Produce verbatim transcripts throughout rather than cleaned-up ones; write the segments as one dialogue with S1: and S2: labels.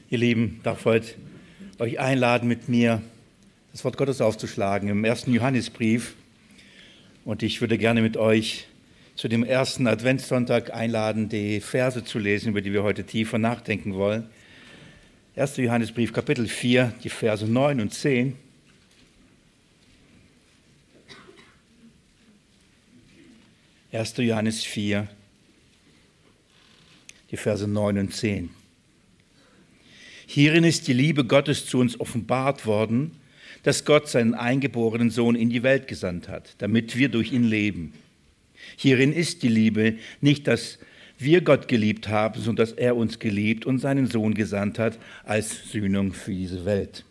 S1: Ihr Lieben, darf heute euch einladen, mit mir das Wort Gottes aufzuschlagen im ersten Johannesbrief. Und ich würde gerne mit euch zu dem ersten Adventssonntag einladen, die Verse zu lesen, über die wir heute tiefer nachdenken wollen. erster Johannesbrief, Kapitel vier, die Verse neun und zehn. erster Johannes vier, die Verse neun und zehn. Hierin ist die Liebe Gottes zu uns offenbart worden, dass Gott seinen eingeborenen Sohn in die Welt gesandt hat, damit wir durch ihn leben. Hierin ist die Liebe, nicht, dass wir Gott geliebt haben, sondern dass er uns geliebt und seinen Sohn gesandt hat als Sühnung für diese Welt.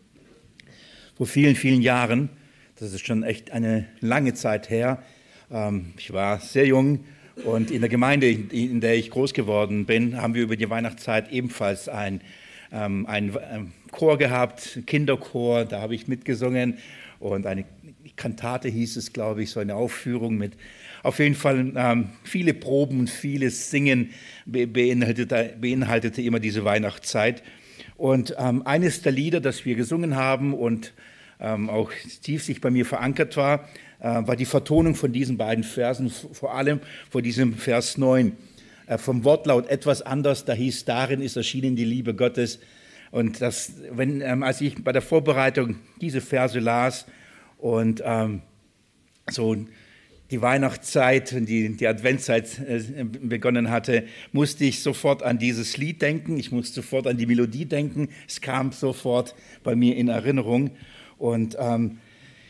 S1: Vor vielen, vielen Jahren, das ist schon echt eine lange Zeit her, ich war sehr jung und in der Gemeinde, in der ich groß geworden bin, haben wir über die Weihnachtszeit ebenfalls ein Ähm, einen Chor gehabt, einen Kinderchor, da habe ich mitgesungen und eine Kantate hieß es, glaube ich, so eine Aufführung mit auf jeden Fall ähm, viele Proben und vieles Singen be beinhaltete, beinhaltete immer diese Weihnachtszeit. Und ähm, eines der Lieder, das wir gesungen haben und ähm, auch tief sich bei mir verankert war, äh, war die Vertonung von diesen beiden Versen, vor allem vor diesem Vers neun. Vom Wortlaut etwas anders, da hieß, darin ist erschienen die Liebe Gottes. Und das, wenn, ähm, als ich bei der Vorbereitung diese Verse las und ähm, so die Weihnachtszeit und die, die Adventszeit äh, begonnen hatte, musste ich sofort an dieses Lied denken, ich musste sofort an die Melodie denken, es kam sofort bei mir in Erinnerung. Und ähm,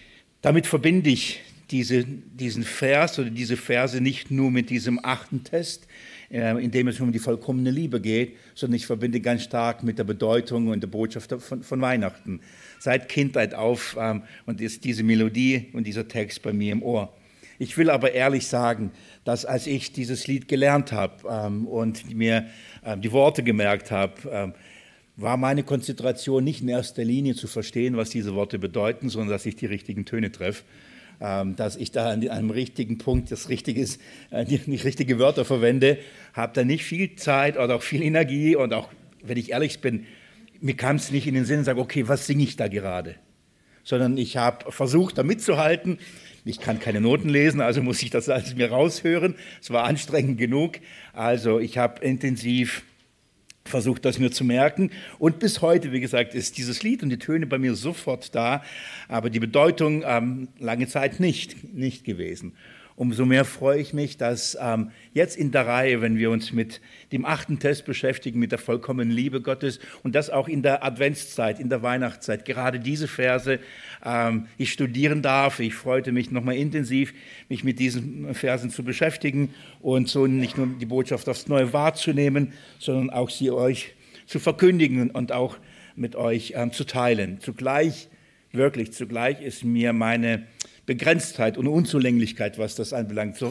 S1: damit verbinde ich diese, diesen Vers oder diese Verse nicht nur mit diesem achten Test, in dem es um die vollkommene Liebe geht, sondern ich verbinde ganz stark mit der Bedeutung und der Botschaft von, von Weihnachten. Seit Kindheit auf ähm, und ist diese Melodie und dieser Text bei mir im Ohr. Ich will aber ehrlich sagen, dass als ich dieses Lied gelernt habe ähm, und mir ähm, die Worte gemerkt habe, ähm, war meine Konzentration nicht in erster Linie zu verstehen, was diese Worte bedeuten, sondern dass ich die richtigen Töne treffe. Dass ich da an einem richtigen Punkt das Richtige ist, die, die richtige Wörter verwende, habe da nicht viel Zeit oder auch viel Energie und auch, wenn ich ehrlich bin, mir kam es nicht in den Sinn und sage, okay, was singe ich da gerade? Sondern ich habe versucht, da mitzuhalten. Ich kann keine Noten lesen, also muss ich das alles mir raushören. Es war anstrengend genug. Also ich habe intensiv versucht, das mir zu merken. Und bis heute, wie gesagt, ist dieses Lied und die Töne bei mir sofort da, aber die Bedeutung ähm, lange Zeit nicht, nicht gewesen. Umso mehr freue ich mich, dass ähm, jetzt in der Reihe, wenn wir uns mit dem achten Test beschäftigen, mit der vollkommenen Liebe Gottes und das auch in der Adventszeit, in der Weihnachtszeit, gerade diese Verse ähm, ich studieren darf. Ich freute mich nochmal intensiv, mich mit diesen Versen zu beschäftigen und so nicht nur die Botschaft aufs Neue wahrzunehmen, sondern auch sie euch zu verkündigen und auch mit euch ähm, zu teilen. Zugleich, wirklich zugleich ist mir meine Begrenztheit und Unzulänglichkeit, was das anbelangt, so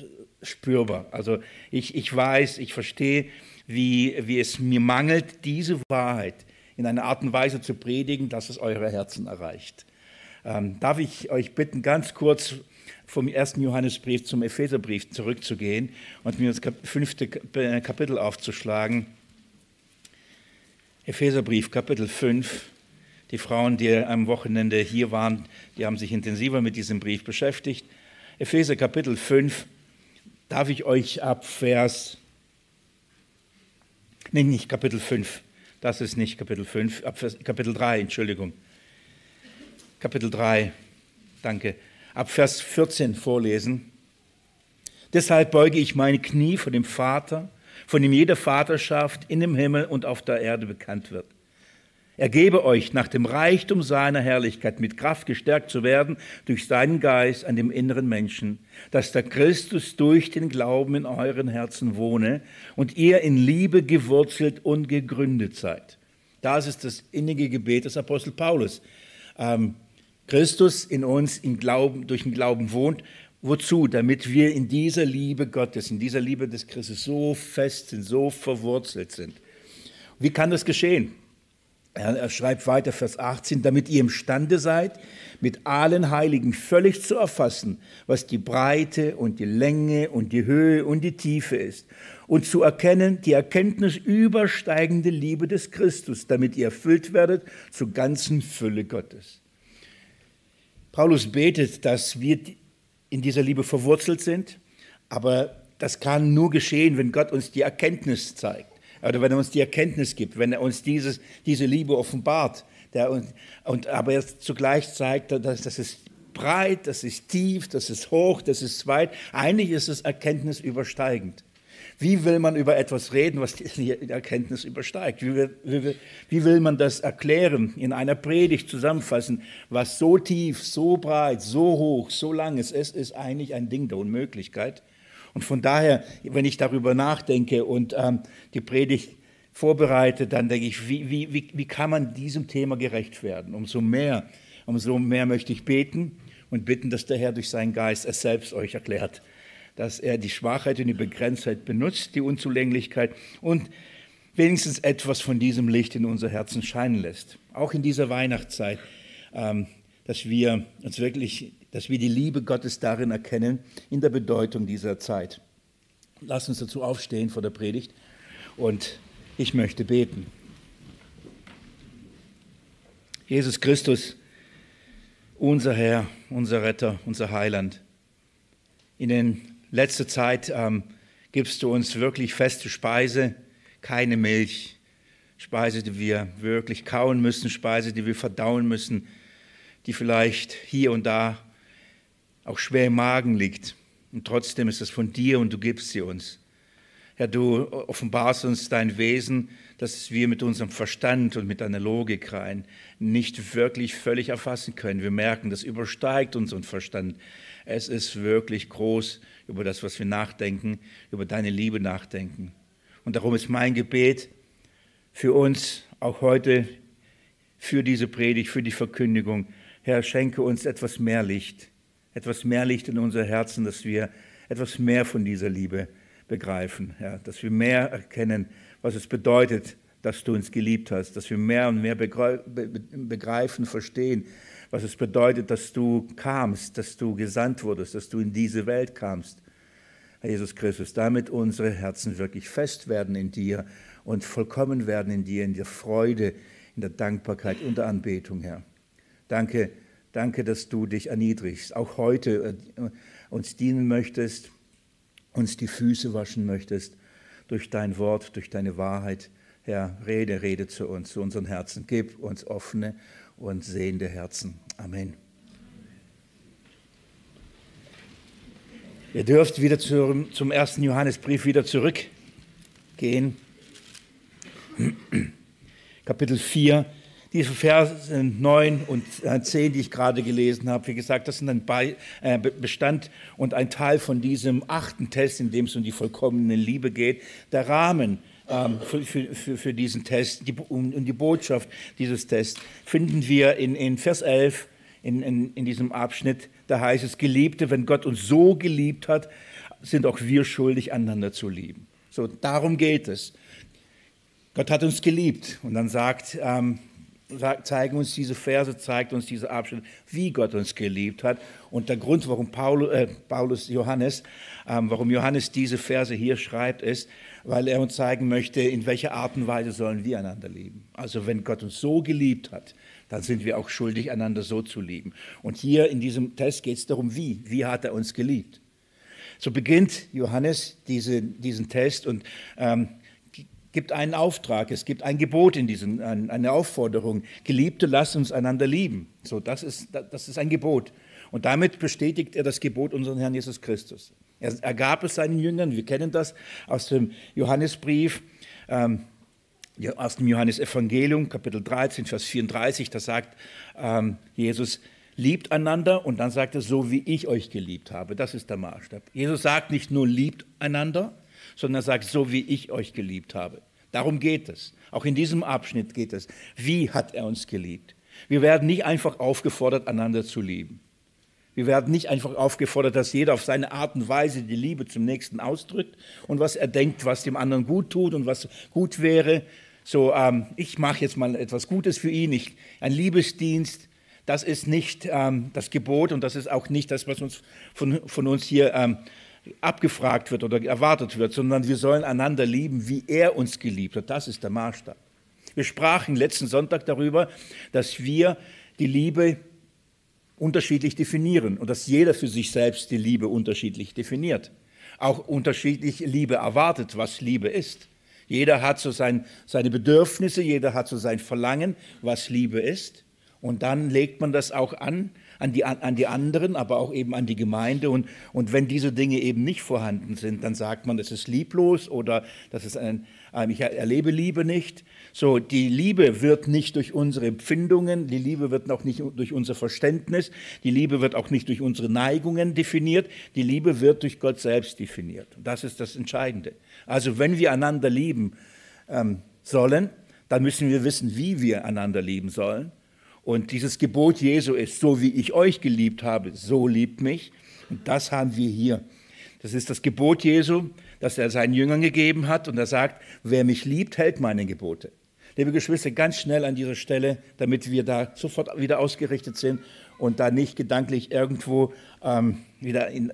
S1: spürbar. Also ich, ich weiß, ich verstehe, wie, wie es mir mangelt, diese Wahrheit in einer Art und Weise zu predigen, dass es eure Herzen erreicht. Ähm, darf ich euch bitten, ganz kurz vom ersten Johannesbrief zum Epheserbrief zurückzugehen und mir das fünfte Kapitel aufzuschlagen. Epheserbrief, Kapitel fünf. Die Frauen, die am Wochenende hier waren, die haben sich intensiver mit diesem Brief beschäftigt. Epheser Kapitel fünf, darf ich euch ab Vers, nee, nicht Kapitel fünf, das ist nicht Kapitel fünf, ab Vers, Kapitel drei, Entschuldigung. Kapitel drei, danke, ab Vers vierzehn vorlesen. Deshalb beuge ich meine Knie vor dem Vater, von dem jede Vaterschaft in dem Himmel und auf der Erde bekannt wird. Er gebe euch nach dem Reichtum seiner Herrlichkeit mit Kraft gestärkt zu werden durch seinen Geist an dem inneren Menschen, dass der Christus durch den Glauben in euren Herzen wohne und ihr in Liebe gewurzelt und gegründet seid. Das ist das innige Gebet des Apostel Paulus. Ähm, Christus in uns im Glauben, durch den Glauben wohnt. Wozu? Damit wir in dieser Liebe Gottes, in dieser Liebe des Christus so fest sind, so verwurzelt sind. Wie kann das geschehen? Er, er schreibt weiter, Vers achtzehn, damit ihr imstande seid, mit allen Heiligen völlig zu erfassen, was die Breite und die Länge und die Höhe und die Tiefe ist, und zu erkennen die Erkenntnis übersteigende Liebe des Christus, damit ihr erfüllt werdet zur ganzen Fülle Gottes. Paulus betet, dass wir in dieser Liebe verwurzelt sind, aber das kann nur geschehen, wenn Gott uns die Erkenntnis zeigt, oder wenn er uns die Erkenntnis gibt, wenn er uns dieses, diese Liebe offenbart. Der, und, und, aber er zugleich zeigt, dass das ist breit, das ist tief, das ist hoch, das ist weit. Eigentlich ist es erkenntnisübersteigend. Wie will man über etwas reden, was die Erkenntnis übersteigt? Wie will, wie, wie will man das erklären, in einer Predigt zusammenfassen, was so tief, so breit, so hoch, so lang ist? Es ist eigentlich ein Ding der Unmöglichkeit. Und von daher, wenn ich darüber nachdenke und ähm, die Predigt vorbereite, dann denke ich, wie, wie, wie, wie kann man diesem Thema gerecht werden? Umso mehr, umso mehr möchte ich beten und bitten, dass der Herr durch seinen Geist es selbst euch erklärt, dass er die Schwachheit und die Begrenztheit benutzt, die Unzulänglichkeit und wenigstens etwas von diesem Licht in unser Herzen scheinen lässt. Auch in dieser Weihnachtszeit, ähm, dass wir uns wirklich, dass wir die Liebe Gottes darin erkennen, in der Bedeutung dieser Zeit. Lasst uns dazu aufstehen vor der Predigt und ich möchte beten. Jesus Christus, unser Herr, unser Retter, unser Heiland, in den letzter Zeit ähm, gibst du uns wirklich feste Speise, keine Milch, Speise, die wir wirklich kauen müssen, Speise, die wir verdauen müssen, die vielleicht hier und da auch schwer im Magen liegt. Und trotzdem ist es von dir und du gibst sie uns. Herr, du offenbarst uns dein Wesen, dass wir mit unserem Verstand und mit deiner Logik rein nicht wirklich völlig erfassen können. Wir merken, das übersteigt unseren Verstand. Es ist wirklich groß über das, was wir nachdenken, über deine Liebe nachdenken. Und darum ist mein Gebet für uns, auch heute, für diese Predigt, für die Verkündigung. Herr, schenke uns etwas mehr Licht, etwas mehr Licht in unser Herzen, dass wir etwas mehr von dieser Liebe begreifen, ja, dass wir mehr erkennen, was es bedeutet, dass du uns geliebt hast, dass wir mehr und mehr begreifen, verstehen, was es bedeutet, dass du kamst, dass du gesandt wurdest, dass du in diese Welt kamst, Herr Jesus Christus, damit unsere Herzen wirklich fest werden in dir und vollkommen werden in dir, in der Freude, in der Dankbarkeit und der Anbetung, Herr. Danke, danke, dass du dich erniedrigst, auch heute uns dienen möchtest, uns die Füße waschen möchtest durch dein Wort, durch deine Wahrheit. Herr, rede, rede zu uns, zu unseren Herzen. Gib uns offene und sehende Herzen. Amen. Ihr dürft wieder zum, zum ersten Johannesbrief wieder zurückgehen. Kapitel vier. Diese Verse neun und zehn, die ich gerade gelesen habe, wie gesagt, das sind ein Be- äh, Bestand und ein Teil von diesem achten Test, in dem es um die vollkommene Liebe geht. Der Rahmen ähm, für, für, für diesen Test die, um, um die Botschaft dieses Tests finden wir in, in Vers elf in, in, in diesem Abschnitt. Da heißt es, Geliebte, wenn Gott uns so geliebt hat, sind auch wir schuldig, einander zu lieben. So, darum geht es. Gott hat uns geliebt und dann sagt ähm, zeigen uns diese Verse, zeigt uns diese Abschnitt, wie Gott uns geliebt hat. Und der Grund, warum Paulus, äh, Paulus Johannes, ähm, warum Johannes diese Verse hier schreibt, ist, weil er uns zeigen möchte, in welcher Art und Weise sollen wir einander lieben. Also wenn Gott uns so geliebt hat, dann sind wir auch schuldig, einander so zu lieben. Und hier in diesem Test geht es darum, wie. Wie hat er uns geliebt? So beginnt Johannes diese, diesen Test und ähm, gibt einen Auftrag, es gibt ein Gebot in diesem, eine Aufforderung. Geliebte, lasst uns einander lieben. So, das ist, das ist ein Gebot. Und damit bestätigt er das Gebot unseres Herrn Jesus Christus. Er, er gab es seinen Jüngern, wir kennen das aus dem Johannesbrief, ähm, aus dem Johannesevangelium, Kapitel dreizehn, Vers vierunddreißig, da sagt ähm, Jesus, liebt einander und dann sagt er, so wie ich euch geliebt habe. Das ist der Maßstab. Jesus sagt nicht nur, liebt einander, sondern er sagt, so wie ich euch geliebt habe. Darum geht es. Auch in diesem Abschnitt geht es. Wie hat er uns geliebt? Wir werden nicht einfach aufgefordert, einander zu lieben. Wir werden nicht einfach aufgefordert, dass jeder auf seine Art und Weise die Liebe zum Nächsten ausdrückt und was er denkt, was dem anderen gut tut und was gut wäre. so, ähm, ich mache jetzt mal etwas Gutes für ihn, ich, ein Liebesdienst, das ist nicht ähm, das Gebot und das ist auch nicht das, was uns von, von uns hier ähm, abgefragt wird oder erwartet wird, sondern wir sollen einander lieben, wie er uns geliebt hat. Das ist der Maßstab. Wir sprachen letzten Sonntag darüber, dass wir die Liebe unterschiedlich definieren und dass jeder für sich selbst die Liebe unterschiedlich definiert. Auch unterschiedlich Liebe erwartet, was Liebe ist. Jeder hat so sein, seine Bedürfnisse, jeder hat so sein Verlangen, was Liebe ist. Und dann legt man das auch an, an die, an die anderen, aber auch eben an die Gemeinde. Und, und wenn diese Dinge eben nicht vorhanden sind, dann sagt man, das ist lieblos oder das ist ein, ich erlebe Liebe nicht. So, die Liebe wird nicht durch unsere Empfindungen, die Liebe wird auch nicht durch unser Verständnis, die Liebe wird auch nicht durch unsere Neigungen definiert, die Liebe wird durch Gott selbst definiert. Und das ist das Entscheidende. Also wenn wir einander lieben ähm, sollen, dann müssen wir wissen, wie wir einander lieben sollen. Und dieses Gebot Jesu ist, so wie ich euch geliebt habe, so liebt mich. Und das haben wir hier. Das ist das Gebot Jesu, das er seinen Jüngern gegeben hat. Und er sagt, wer mich liebt, hält meine Gebote. Liebe Geschwister, ganz schnell an dieser Stelle, damit wir da sofort wieder ausgerichtet sind und da nicht gedanklich irgendwo ähm, wieder in,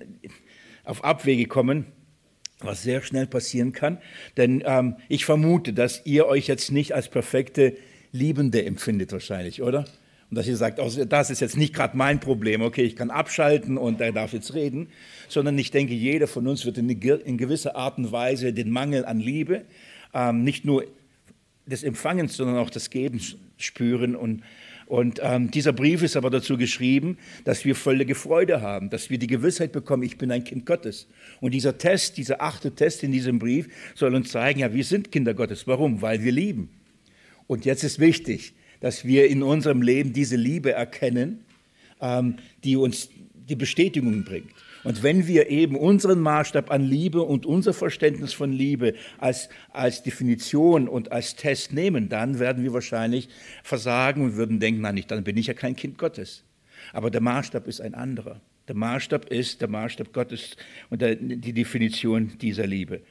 S1: auf Abwege kommen, was sehr schnell passieren kann. Denn ähm, ich vermute, dass ihr euch jetzt nicht als perfekte Liebende empfindet wahrscheinlich, oder? Und dass ihr sagt, oh, das ist jetzt nicht gerade mein Problem, okay, ich kann abschalten und er darf jetzt reden, sondern ich denke, jeder von uns wird in, in gewisser Art und Weise den Mangel an Liebe, ähm, nicht nur des Empfangens, sondern auch des Gebens spüren. Und, und ähm, dieser Brief ist aber dazu geschrieben, dass wir völlige Freude haben, dass wir die Gewissheit bekommen, ich bin ein Kind Gottes. Und dieser Test, dieser achte Test in diesem Brief soll uns zeigen, ja, wir sind Kinder Gottes. Warum? Weil wir lieben. Und jetzt ist wichtig, dass wir in unserem Leben diese Liebe erkennen, ähm, die uns die Bestätigung bringt. Und wenn wir eben unseren Maßstab an Liebe und unser Verständnis von Liebe als, als Definition und als Test nehmen, dann werden wir wahrscheinlich versagen und würden denken, nein, dann bin ich ja kein Kind Gottes. Aber der Maßstab ist ein anderer. Der Maßstab ist der Maßstab Gottes und der, die Definition dieser Liebe.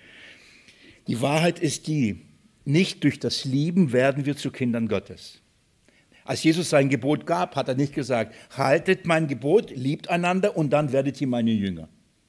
S1: Die Wahrheit ist die, nicht durch das Lieben werden wir zu Kindern Gottes. Als Jesus sein Gebot gab, hat er nicht gesagt, haltet mein Gebot, liebt einander und dann werdet ihr meine Jünger.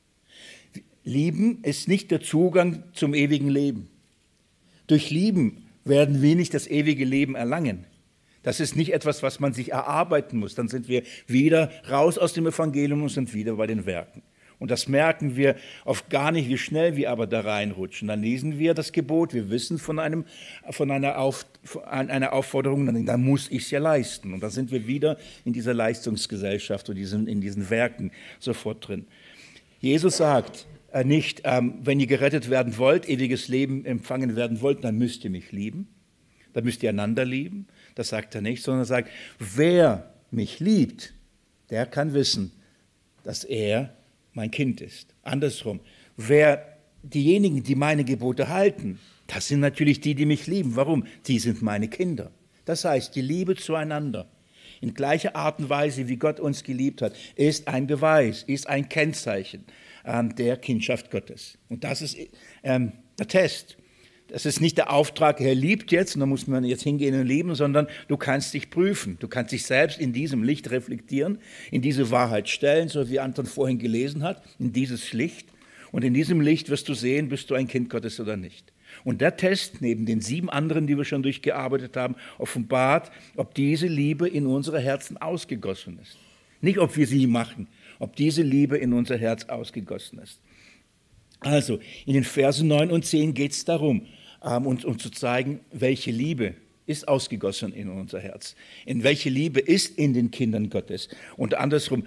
S1: Lieben ist nicht der Zugang zum ewigen Leben. Durch Lieben werden wir nicht das ewige Leben erlangen. Das ist nicht etwas, was man sich erarbeiten muss. Dann sind wir wieder raus aus dem Evangelium und sind wieder bei den Werken. Und das merken wir oft gar nicht, wie schnell wir aber da reinrutschen. Dann lesen wir das Gebot, wir wissen von, einem, von, einer, Auf, von einer Aufforderung, dann, dann muss ich es ja leisten. Und dann sind wir wieder in dieser Leistungsgesellschaft und diesen, in diesen Werken sofort drin. Jesus sagt äh, nicht, ähm, wenn ihr gerettet werden wollt, ewiges Leben empfangen werden wollt, dann müsst ihr mich lieben, dann müsst ihr einander lieben. Das sagt er nicht, sondern er sagt, wer mich liebt, der kann wissen, dass er mein Kind ist. Andersrum, wer diejenigen, die meine Gebote halten, das sind natürlich die, die mich lieben. Warum? Die sind meine Kinder. Das heißt, die Liebe zueinander, in gleicher Art und Weise, wie Gott uns geliebt hat, ist ein Beweis, ist ein Kennzeichen ähm, der Kindschaft Gottes. Und das ist ähm, der Test. Das ist nicht der Auftrag, er liebt jetzt, und da muss man jetzt hingehen und lieben, sondern du kannst dich prüfen. Du kannst dich selbst in diesem Licht reflektieren, in diese Wahrheit stellen, so wie Anton vorhin gelesen hat, in dieses Licht. Und in diesem Licht wirst du sehen, bist du ein Kind Gottes oder nicht. Und der Test, neben den sieben anderen, die wir schon durchgearbeitet haben, offenbart, ob diese Liebe in unsere Herzen ausgegossen ist. Nicht, ob wir sie machen, ob diese Liebe in unser Herz ausgegossen ist. Also, in den Versen neun und zehn geht es darum, um uns um zu zeigen, welche Liebe ist ausgegossen in unser Herz. In welche Liebe ist in den Kindern Gottes. Und andersrum,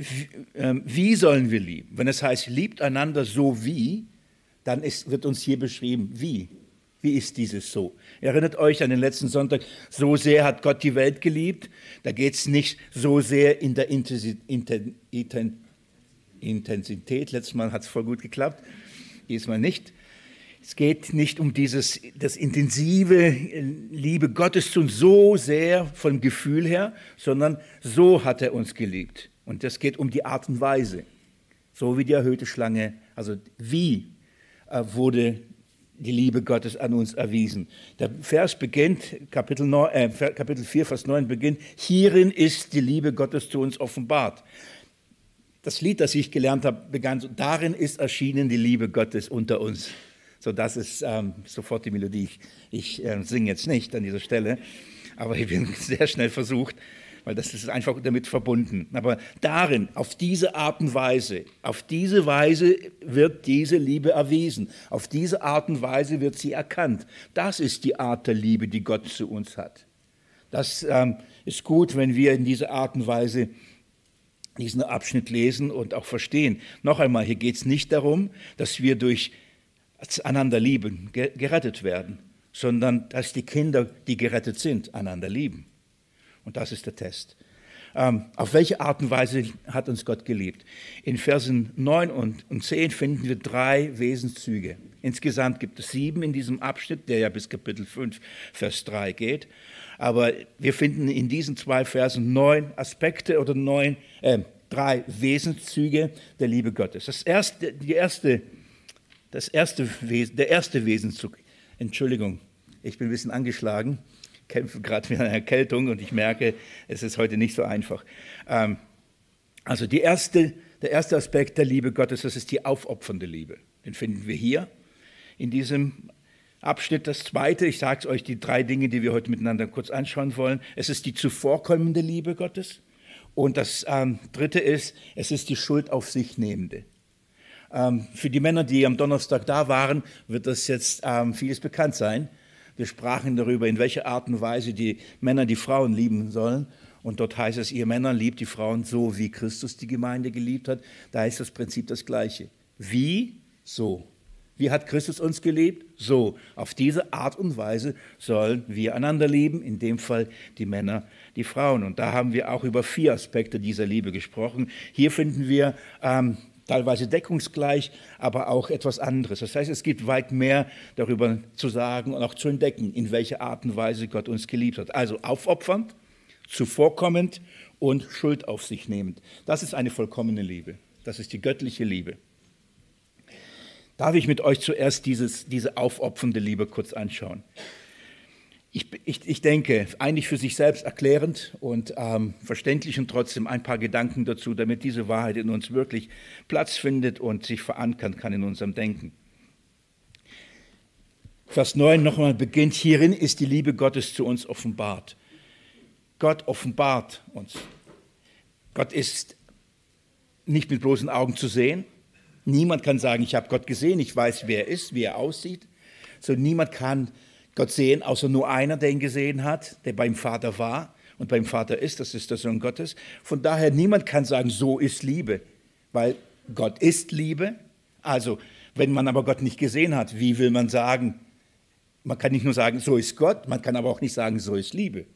S1: wie sollen wir lieben? Wenn es heißt, liebt einander so wie, dann ist, wird uns hier beschrieben, wie. Wie ist dieses so? Erinnert euch an den letzten Sonntag, so sehr hat Gott die Welt geliebt. Da geht es nicht so sehr in der Intensität. Intensität. Letztes Mal hat es voll gut geklappt, diesmal nicht. Es geht nicht um dieses, das intensive Liebe Gottes zu uns so sehr vom Gefühl her, sondern so hat er uns geliebt. Und das geht um die Art und Weise. So wie die erhöhte Schlange, also wie wurde die Liebe Gottes an uns erwiesen. Der Vers beginnt, Kapitel, neun, äh, Kapitel vier, Vers neun beginnt, hierin ist die Liebe Gottes zu uns offenbart. Das Lied, das ich gelernt habe, begann so, darin ist erschienen die Liebe Gottes unter uns. So, das ist ähm, sofort die Melodie. Ich, ich äh, singe jetzt nicht an dieser Stelle, aber ich bin sehr schnell versucht, weil das ist einfach damit verbunden. Aber darin, auf diese Art und Weise, auf diese Weise wird diese Liebe erwiesen. Auf diese Art und Weise wird sie erkannt. Das ist die Art der Liebe, die Gott zu uns hat. Das ähm, ist gut, wenn wir in dieser Art und Weise diesen Abschnitt lesen und auch verstehen. Noch einmal, hier geht es nicht darum, dass wir durch einander lieben gerettet werden, sondern dass die Kinder, die gerettet sind, einander lieben. Und das ist der Test. Ähm, auf welche Art und Weise hat uns Gott geliebt? In Versen neun und, und zehn finden wir drei Wesenszüge. Insgesamt gibt es sieben in diesem Abschnitt, der ja bis Kapitel fünf, Vers drei geht. Aber wir finden in diesen zwei Versen neun Aspekte oder neun, äh, drei Wesenszüge der Liebe Gottes. Das erste, die erste, das erste Wesen, der erste Wesenszug, Entschuldigung, ich bin ein bisschen angeschlagen, kämpfe gerade mit einer Erkältung und ich merke, es ist heute nicht so einfach. Ähm, also die erste, der erste Aspekt der Liebe Gottes, das ist die aufopfernde Liebe. Den finden wir hier in diesem Abschnitt. Das zweite, ich sage es euch, die drei Dinge, die wir heute miteinander kurz anschauen wollen. Es ist die zuvorkommende Liebe Gottes. Und das ähm, dritte ist, es ist die Schuld auf sich nehmende. Ähm, für die Männer, die am Donnerstag da waren, wird das jetzt ähm, vieles bekannt sein. Wir sprachen darüber, in welcher Art und Weise die Männer die Frauen lieben sollen. Und dort heißt es, ihr Männer liebt die Frauen so, wie Christus die Gemeinde geliebt hat. Da ist das Prinzip das Gleiche. Wie? So. Wie hat Christus uns geliebt? So. Auf diese Art und Weise sollen wir einander lieben, in dem Fall die Männer, die Frauen. Und da haben wir auch über vier Aspekte dieser Liebe gesprochen. Hier finden wir ähm, teilweise deckungsgleich, aber auch etwas anderes. Das heißt, es gibt weit mehr darüber zu sagen und auch zu entdecken, in welcher Art und Weise Gott uns geliebt hat. Also aufopfernd, zuvorkommend und Schuld auf sich nehmend. Das ist eine vollkommene Liebe. Das ist die göttliche Liebe. Darf ich mit euch zuerst dieses, diese aufopfernde Liebe kurz anschauen? Ich, ich, ich denke, eigentlich für sich selbst erklärend und ähm, verständlich und trotzdem ein paar Gedanken dazu, damit diese Wahrheit in uns wirklich Platz findet und sich verankern kann in unserem Denken. Vers neun nochmal beginnt, hierin ist die Liebe Gottes zu uns offenbart. Gott offenbart uns. Gott ist nicht mit bloßen Augen zu sehen. Niemand kann sagen, ich habe Gott gesehen, ich weiß, wer er ist, wie er aussieht. So niemand kann Gott sehen, außer nur einer, der ihn gesehen hat, der beim Vater war und beim Vater ist, das ist der Sohn Gottes. Von daher, niemand kann sagen, so ist Liebe, weil Gott ist Liebe. Also, wenn man aber Gott nicht gesehen hat, wie will man sagen, man kann nicht nur sagen, so ist Gott, man kann aber auch nicht sagen, so ist Liebe.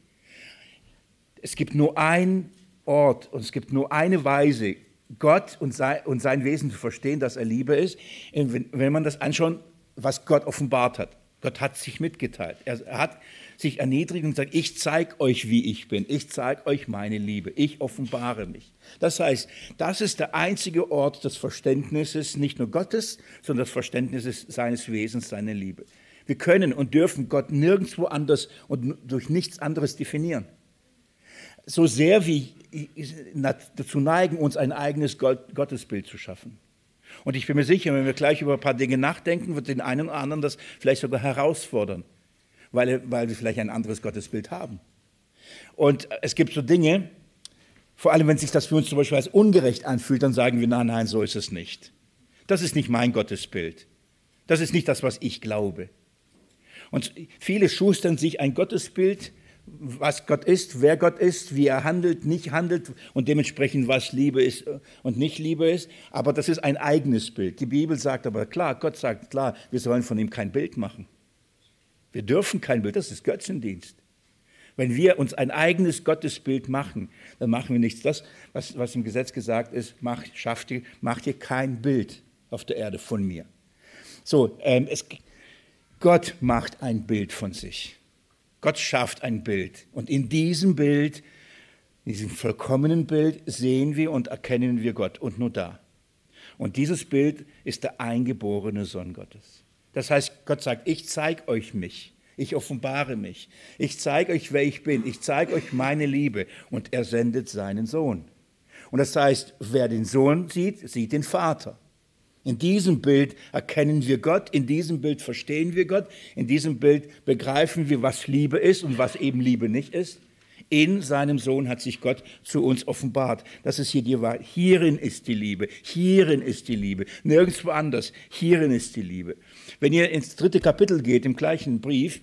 S1: Es gibt nur einen Ort und es gibt nur eine Weise, Gott und sein, und sein Wesen zu verstehen, dass er Liebe ist, wenn, wenn man das anschaut, was Gott offenbart hat. Gott hat sich mitgeteilt. Er hat sich erniedrigt und gesagt, ich zeige euch, wie ich bin. Ich zeige euch meine Liebe. Ich offenbare mich. Das heißt, das ist der einzige Ort des Verständnisses, nicht nur Gottes, sondern des Verständnisses seines Wesens, seiner Liebe. Wir können und dürfen Gott nirgendwo anders und durch nichts anderes definieren. So sehr wie dazu neigen, uns ein eigenes Gottesbild zu schaffen. Und ich bin mir sicher, wenn wir gleich über ein paar Dinge nachdenken, wird den einen oder anderen das vielleicht sogar herausfordern, weil, weil wir vielleicht ein anderes Gottesbild haben. Und es gibt so Dinge, vor allem wenn sich das für uns zum Beispiel als ungerecht anfühlt, dann sagen wir, nein, nein, so ist es nicht. Das ist nicht mein Gottesbild. Das ist nicht das, was ich glaube. Und viele schustern sich ein Gottesbild, was Gott ist, wer Gott ist, wie er handelt, nicht handelt und dementsprechend, was Liebe ist und nicht Liebe ist. Aber das ist ein eigenes Bild. Die Bibel sagt aber klar, Gott sagt klar, wir sollen von ihm kein Bild machen. Wir dürfen kein Bild, das ist Götzendienst. Wenn wir uns ein eigenes Gottesbild machen, dann machen wir nichts. Das, was, was im Gesetz gesagt ist, macht, schafft ihr, macht ihr kein Bild auf der Erde von mir. So, ähm, es, Gott macht ein Bild von sich. Gott schafft ein Bild und in diesem Bild, in diesem vollkommenen Bild, sehen wir und erkennen wir Gott und nur da. Und dieses Bild ist der eingeborene Sohn Gottes. Das heißt, Gott sagt, ich zeige euch mich. Ich offenbare mich. Ich zeige euch, wer ich bin. Ich zeige euch meine Liebe. Und er sendet seinen Sohn. Und das heißt, wer den Sohn sieht, sieht den Vater. In diesem Bild erkennen wir Gott, in diesem Bild verstehen wir Gott, in diesem Bild begreifen wir, was Liebe ist und was eben Liebe nicht ist. In seinem Sohn hat sich Gott zu uns offenbart. Das ist hier die Wahrheit. Hierin ist die Liebe. Hierin ist die Liebe. Nirgendwo anders. Hierin ist die Liebe. Wenn ihr ins dritte Kapitel geht, im gleichen Brief,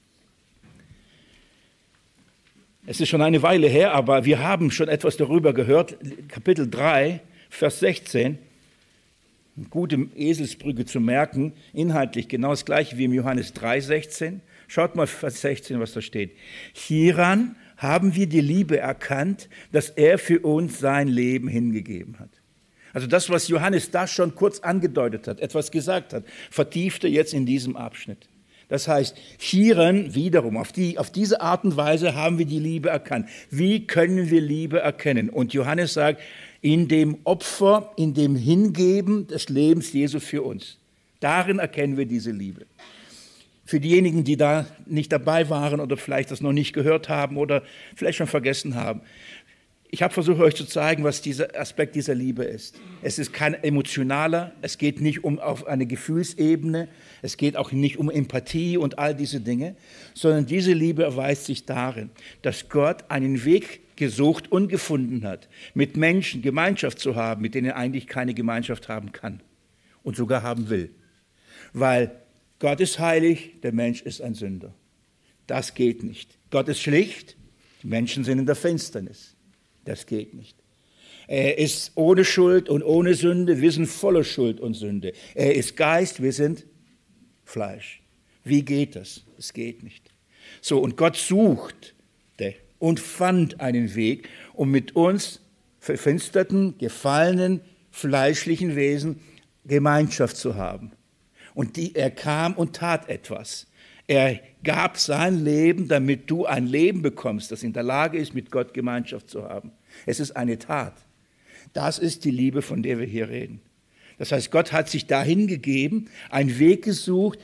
S1: es ist schon eine Weile her, aber wir haben schon etwas darüber gehört. Kapitel drei, Vers sechzehn. Eine gute Eselsbrücke zu merken. Inhaltlich genau das gleiche wie im Johannes drei, sechzehn. Schaut mal Vers sechzehn, was da steht. Hieran haben wir die Liebe erkannt, dass er für uns sein Leben hingegeben hat. Also das, was Johannes da schon kurz angedeutet hat, etwas gesagt hat, vertieft er jetzt in diesem Abschnitt. Das heißt, hieran wiederum, auf, die, auf diese Art und Weise haben wir die Liebe erkannt. Wie können wir Liebe erkennen? Und Johannes sagt, in dem Opfer, in dem Hingeben des Lebens Jesu für uns. Darin erkennen wir diese Liebe. Für diejenigen, die da nicht dabei waren oder vielleicht das noch nicht gehört haben oder vielleicht schon vergessen haben. Ich habe versucht, euch zu zeigen, was dieser Aspekt dieser Liebe ist. Es ist kein emotionaler, es geht nicht um auf eine Gefühlsebene, es geht auch nicht um Empathie und all diese Dinge, sondern diese Liebe erweist sich darin, dass Gott einen Weg gesucht und gefunden hat, mit Menschen Gemeinschaft zu haben, mit denen er eigentlich keine Gemeinschaft haben kann und sogar haben will. Weil Gott ist heilig, der Mensch ist ein Sünder. Das geht nicht. Gott ist schlicht, die Menschen sind in der Finsternis. Das geht nicht. Er ist ohne Schuld und ohne Sünde, wir sind voller Schuld und Sünde. Er ist Geist, wir sind Fleisch. Wie geht das? Es geht nicht. So, und Gott suchte und fand einen Weg, um mit uns verfinsterten, gefallenen, fleischlichen Wesen Gemeinschaft zu haben. Und die, er kam und tat etwas. Er gab sein Leben, damit du ein Leben bekommst, das in der Lage ist, mit Gott Gemeinschaft zu haben. Es ist eine Tat. Das ist die Liebe, von der wir hier reden. Das heißt, Gott hat sich dahin gegeben, einen Weg gesucht,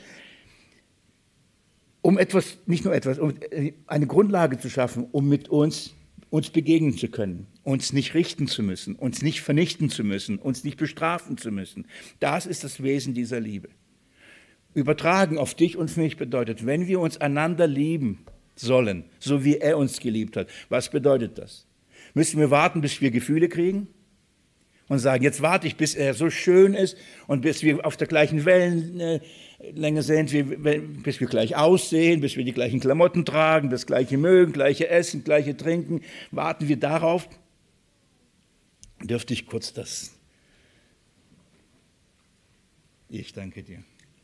S1: um etwas, nicht nur etwas, um eine Grundlage zu schaffen, um mit uns, uns begegnen zu können, uns nicht richten zu müssen, uns nicht vernichten zu müssen, uns nicht bestrafen zu müssen. Das ist das Wesen dieser Liebe. Übertragen auf dich und mich bedeutet, wenn wir uns einander lieben sollen, so wie er uns geliebt hat, was bedeutet das? Müssen wir warten, bis wir Gefühle kriegen und sagen, jetzt warte ich, bis er so schön ist und bis wir auf der gleichen Wellenlänge sind, bis wir gleich aussehen, bis wir die gleichen Klamotten tragen, das gleiche mögen, gleiche essen, gleiche trinken. Warten wir darauf? Dürfte ich kurz das? Ich danke dir.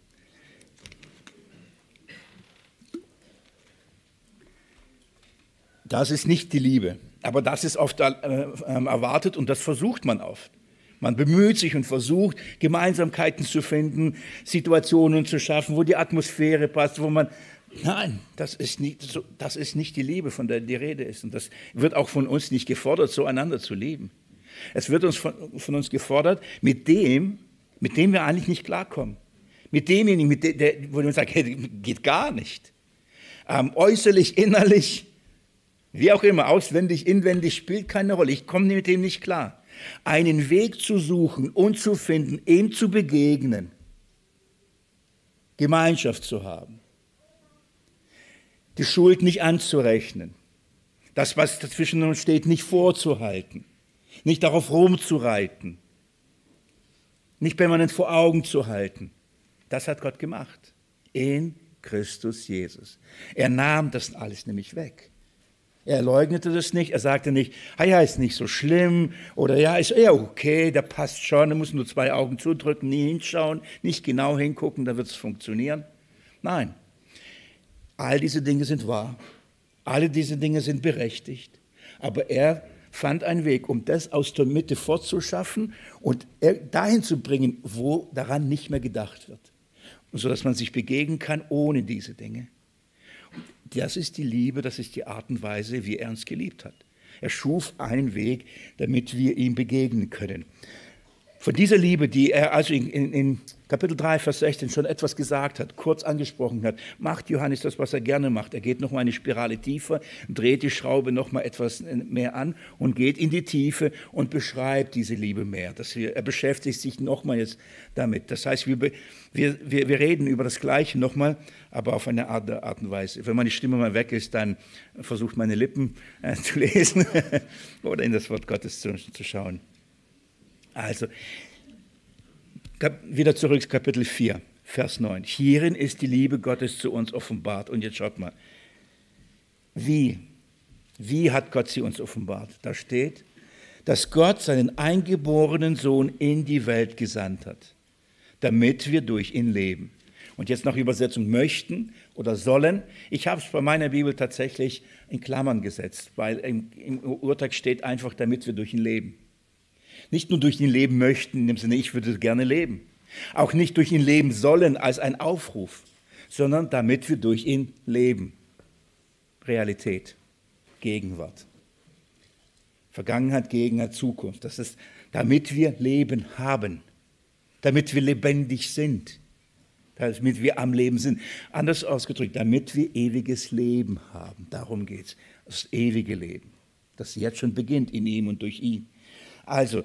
S1: Das ist nicht die Liebe, aber das ist oft äh, erwartet und das versucht man oft. Man bemüht sich und versucht, Gemeinsamkeiten zu finden, Situationen zu schaffen, wo die Atmosphäre passt, wo man, nein, das ist nicht, so, das ist nicht die Liebe, von der die Rede ist. Und das wird auch von uns nicht gefordert, so einander zu lieben. Es wird uns von, von uns gefordert, mit dem, mit dem wir eigentlich nicht klarkommen. Mit demjenigen, mit dem, der, wo man sagt, hey, geht gar nicht. Ähm, äußerlich, innerlich, wie auch immer, auswendig, inwendig, spielt keine Rolle. Ich komme mit dem nicht klar. Einen Weg zu suchen und zu finden, ihm zu begegnen, Gemeinschaft zu haben, die Schuld nicht anzurechnen, das, was dazwischen uns steht, nicht vorzuhalten, nicht darauf rumzureiten, nicht permanent vor Augen zu halten. Das hat Gott gemacht in Christus Jesus. Er nahm das alles nämlich weg. Er leugnete das nicht, er sagte nicht, ah ja, ist nicht so schlimm oder ja, ist eher okay, der passt schon, da muss nur zwei Augen zudrücken, nie hinschauen, nicht genau hingucken, da wird es funktionieren. Nein, all diese Dinge sind wahr, alle diese Dinge sind berechtigt, aber er fand einen Weg, um das aus der Mitte fortzuschaffen und dahin zu bringen, wo daran nicht mehr gedacht wird, sodass man sich begegnen kann ohne diese Dinge. Das ist die Liebe, das ist die Art und Weise, wie er uns geliebt hat. Er schuf einen Weg, damit wir ihm begegnen können. Von dieser Liebe, die er also in, in, in Kapitel drei, Vers sechzehn schon etwas gesagt hat, kurz angesprochen hat, macht Johannes das, was er gerne macht. Er geht nochmal eine Spirale tiefer, dreht die Schraube nochmal etwas mehr an und geht in die Tiefe und beschreibt diese Liebe mehr. Dass wir, er beschäftigt sich nochmal jetzt damit. Das heißt, wir, wir, wir, wir reden über das Gleiche nochmal, aber auf eine Art, Art und Weise. Wenn meine Stimme mal weg ist, dann versucht meine Lippen äh, zu lesen oder in das Wort Gottes zu, zu schauen. Also, wieder zurück, Kapitel vier, Vers neun. Hierin ist die Liebe Gottes zu uns offenbart. Und jetzt schaut mal, wie, wie hat Gott sie uns offenbart? Da steht, dass Gott seinen eingeborenen Sohn in die Welt gesandt hat, damit wir durch ihn leben. Und jetzt nach Übersetzung möchten oder sollen. Ich habe es bei meiner Bibel tatsächlich in Klammern gesetzt, weil im, im Urtext steht einfach, damit wir durch ihn leben. Nicht nur durch ihn leben möchten, in dem Sinne, ich würde gerne leben. Auch nicht durch ihn leben sollen als ein Aufruf, sondern damit wir durch ihn leben. Realität, Gegenwart. Vergangenheit, Gegenwart, Zukunft. Das ist, damit wir Leben haben. Damit wir lebendig sind. Damit wir am Leben sind. Anders ausgedrückt, damit wir ewiges Leben haben. Darum geht es. Das ewige Leben. Das jetzt schon beginnt in ihm und durch ihn. Also,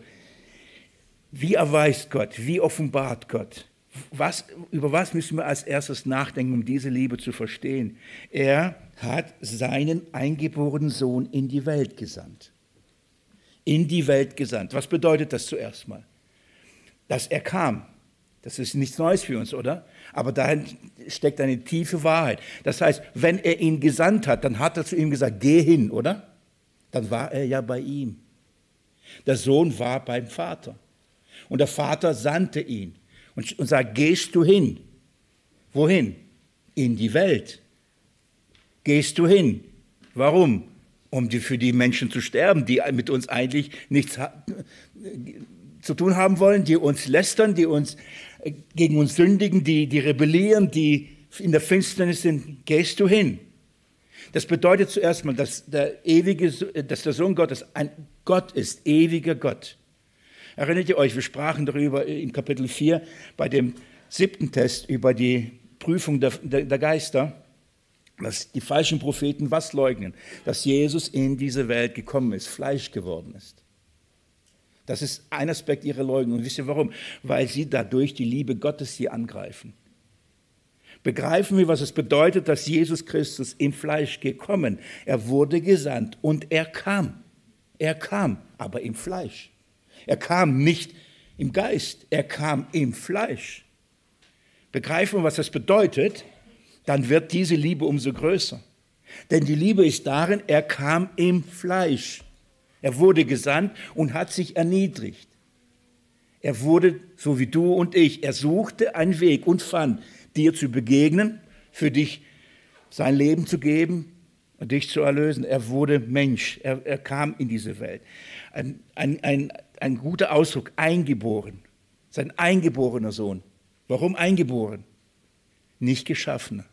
S1: wie erweist Gott, wie offenbart Gott? Was, über was müssen wir als erstes nachdenken, um diese Liebe zu verstehen? Er hat seinen eingeborenen Sohn in die Welt gesandt. In die Welt gesandt. Was bedeutet das zuerst mal? Dass er kam. Das ist nichts Neues für uns, oder? Aber dahin steckt eine tiefe Wahrheit. Das heißt, wenn er ihn gesandt hat, dann hat er zu ihm gesagt, geh hin, oder? Dann war er ja bei ihm. Der Sohn war beim Vater. Und der Vater sandte ihn und, und sagt, gehst du hin? Wohin? In die Welt. Gehst du hin? Warum? Um die, für die Menschen zu sterben, die mit uns eigentlich nichts ha- zu tun haben wollen, die uns lästern, die uns gegen uns sündigen, die, die rebellieren, die in der Finsternis sind. Gehst du hin? Das bedeutet zuerst mal, dass der, ewige, dass der Sohn Gottes ein Gott ist, ewiger Gott. Erinnert ihr euch, wir sprachen darüber in Kapitel vier bei dem siebten Test über die Prüfung der, der, der Geister, dass die falschen Propheten was leugnen? Dass Jesus in diese Welt gekommen ist, Fleisch geworden ist. Das ist ein Aspekt ihrer Leugnung. Und wisst ihr warum? Weil sie dadurch die Liebe Gottes hier angreifen. Begreifen wir, was es bedeutet, dass Jesus Christus im Fleisch gekommen. Er wurde gesandt und er kam. Er kam, aber im Fleisch. Er kam nicht im Geist, er kam im Fleisch. Begreifen wir, was das bedeutet, dann wird diese Liebe umso größer. Denn die Liebe ist darin, er kam im Fleisch. Er wurde gesandt und hat sich erniedrigt. Er wurde, so wie du und ich, er suchte einen Weg und fand, dir zu begegnen, für dich sein Leben zu geben und dich zu erlösen. Er wurde Mensch, er, er kam in diese Welt. Ein, ein, ein, ein guter Ausdruck, eingeboren. Sein eingeborener Sohn. Warum eingeboren? Nicht geschaffener.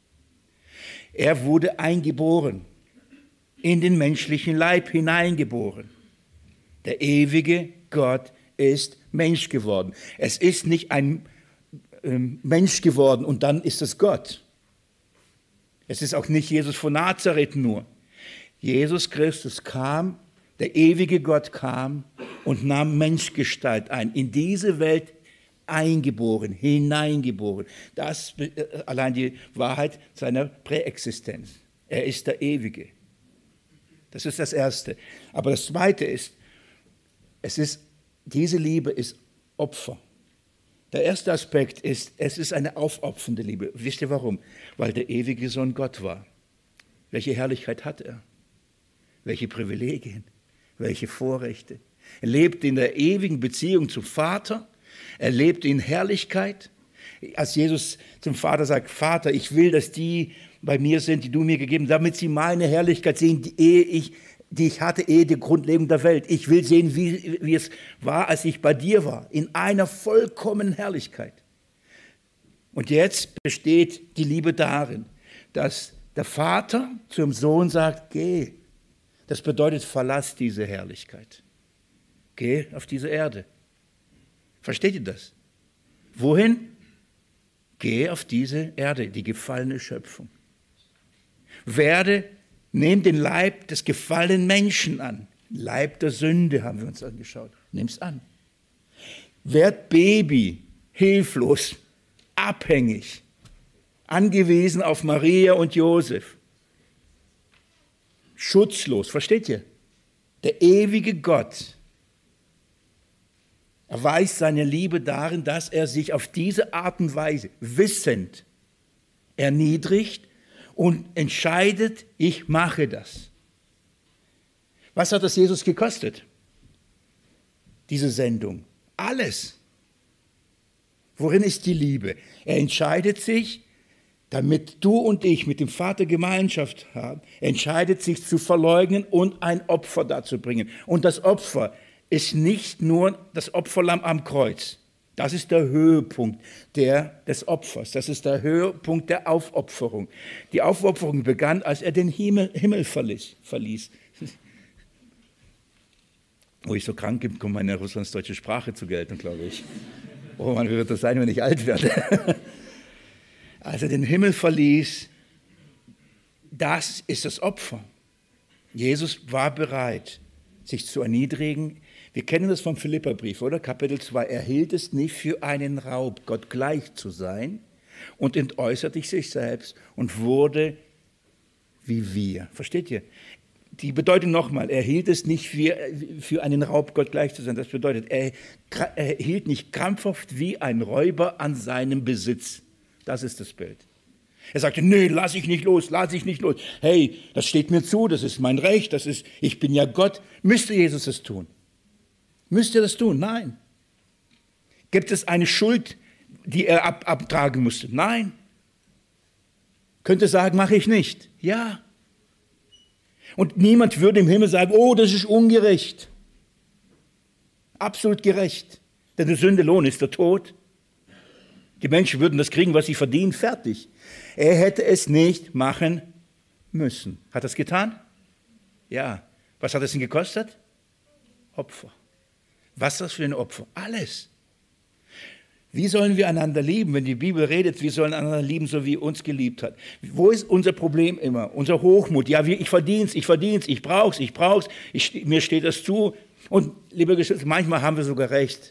S1: Er wurde eingeboren, in den menschlichen Leib hineingeboren. Der ewige Gott ist Mensch geworden. Es ist nicht ein ähm, Mensch geworden und dann ist es Gott. Es ist auch nicht Jesus von Nazareth nur. Jesus Christus kam, der ewige Gott kam und nahm Menschgestalt ein, in diese Welt eingeboren, hineingeboren. Das ist allein die Wahrheit seiner Präexistenz. Er ist der Ewige. Das ist das Erste. Aber das Zweite ist, es ist, diese Liebe ist Opfer. Der erste Aspekt ist, es ist eine aufopfernde Liebe. Wisst ihr warum? Weil der ewige Sohn Gott war. Welche Herrlichkeit hat er? Welche Privilegien? Welche Vorrechte? Er lebt in der ewigen Beziehung zum Vater. Er lebt in Herrlichkeit. Als Jesus zum Vater sagt, Vater, ich will, dass die bei mir sind, die du mir gegeben hast, damit sie meine Herrlichkeit sehen, die, ehe ich, die ich hatte, ehe die Grundlegung der Welt. Ich will sehen, wie, wie es war, als ich bei dir war, in einer vollkommenen Herrlichkeit. Und jetzt besteht die Liebe darin, dass der Vater zum Sohn sagt, geh. Das bedeutet, verlass diese Herrlichkeit. Geh auf diese Erde. Versteht ihr das? Wohin? Gehe auf diese Erde, die gefallene Schöpfung. Werde, nimm den Leib des gefallenen Menschen an. Leib der Sünde haben wir uns angeschaut. Nimm es an. Werd Baby, hilflos, abhängig, angewiesen auf Maria und Josef. Schutzlos, versteht ihr? Der ewige Gott erweist seine Liebe darin, dass er sich auf diese Art und Weise wissend erniedrigt und entscheidet, ich mache das. Was hat das Jesus gekostet? Diese Sendung. Alles. Worin ist die Liebe? Er entscheidet sich, damit du und ich mit dem Vater Gemeinschaft haben, entscheidet sich zu verleugnen und ein Opfer darzubringen. Und das Opfer ist nicht nur das Opferlamm am Kreuz. Das ist der Höhepunkt der, des Opfers. Das ist der Höhepunkt der Aufopferung. Die Aufopferung begann, als er den Himmel, Himmel verließ. verließ. Wo ich so krank bin, kommt meine russlandsdeutsche Sprache zu gelten, glaube ich. Oh Mann, wie wird das sein, wenn ich alt werde? Als er den Himmel verließ, das ist das Opfer. Jesus war bereit, sich zu erniedrigen. Wir kennen das vom Philipperbrief, oder? Kapitel zwei. Er hielt es nicht für einen Raub, Gott gleich zu sein, und entäußerte sich selbst und wurde wie wir. Versteht ihr? Die bedeutet nochmal, er hielt es nicht für, für einen Raub, Gott gleich zu sein. Das bedeutet, er, er hielt nicht krampfhaft wie ein Räuber an seinem Besitz. Das ist das Bild. Er sagte, nee, lass ich nicht los, lass ich nicht los. Hey, das steht mir zu, das ist mein Recht, das ist, ich bin ja Gott. Müsste Jesus das tun? Müsste er das tun? Nein. Gibt es eine Schuld, die er ab, abtragen musste? Nein. Könnte sagen, mache ich nicht. Ja. Und niemand würde im Himmel sagen, oh, das ist ungerecht. Absolut gerecht. Denn der Sündelohn ist der Tod. Die Menschen würden das kriegen, was sie verdienen, fertig. Er hätte es nicht machen müssen. Hat er es getan? Ja. Was hat es ihn gekostet? Opfer. Was ist das für ein Opfer? Alles. Wie sollen wir einander lieben, wenn die Bibel redet, wir sollen einander lieben, so wie er uns geliebt hat? Wo ist unser Problem immer? Unser Hochmut. Ja, ich verdien's, ich verdien's, ich brauch's, ich brauch's, ich, mir steht das zu. Und, liebe Geschwister, manchmal haben wir sogar recht.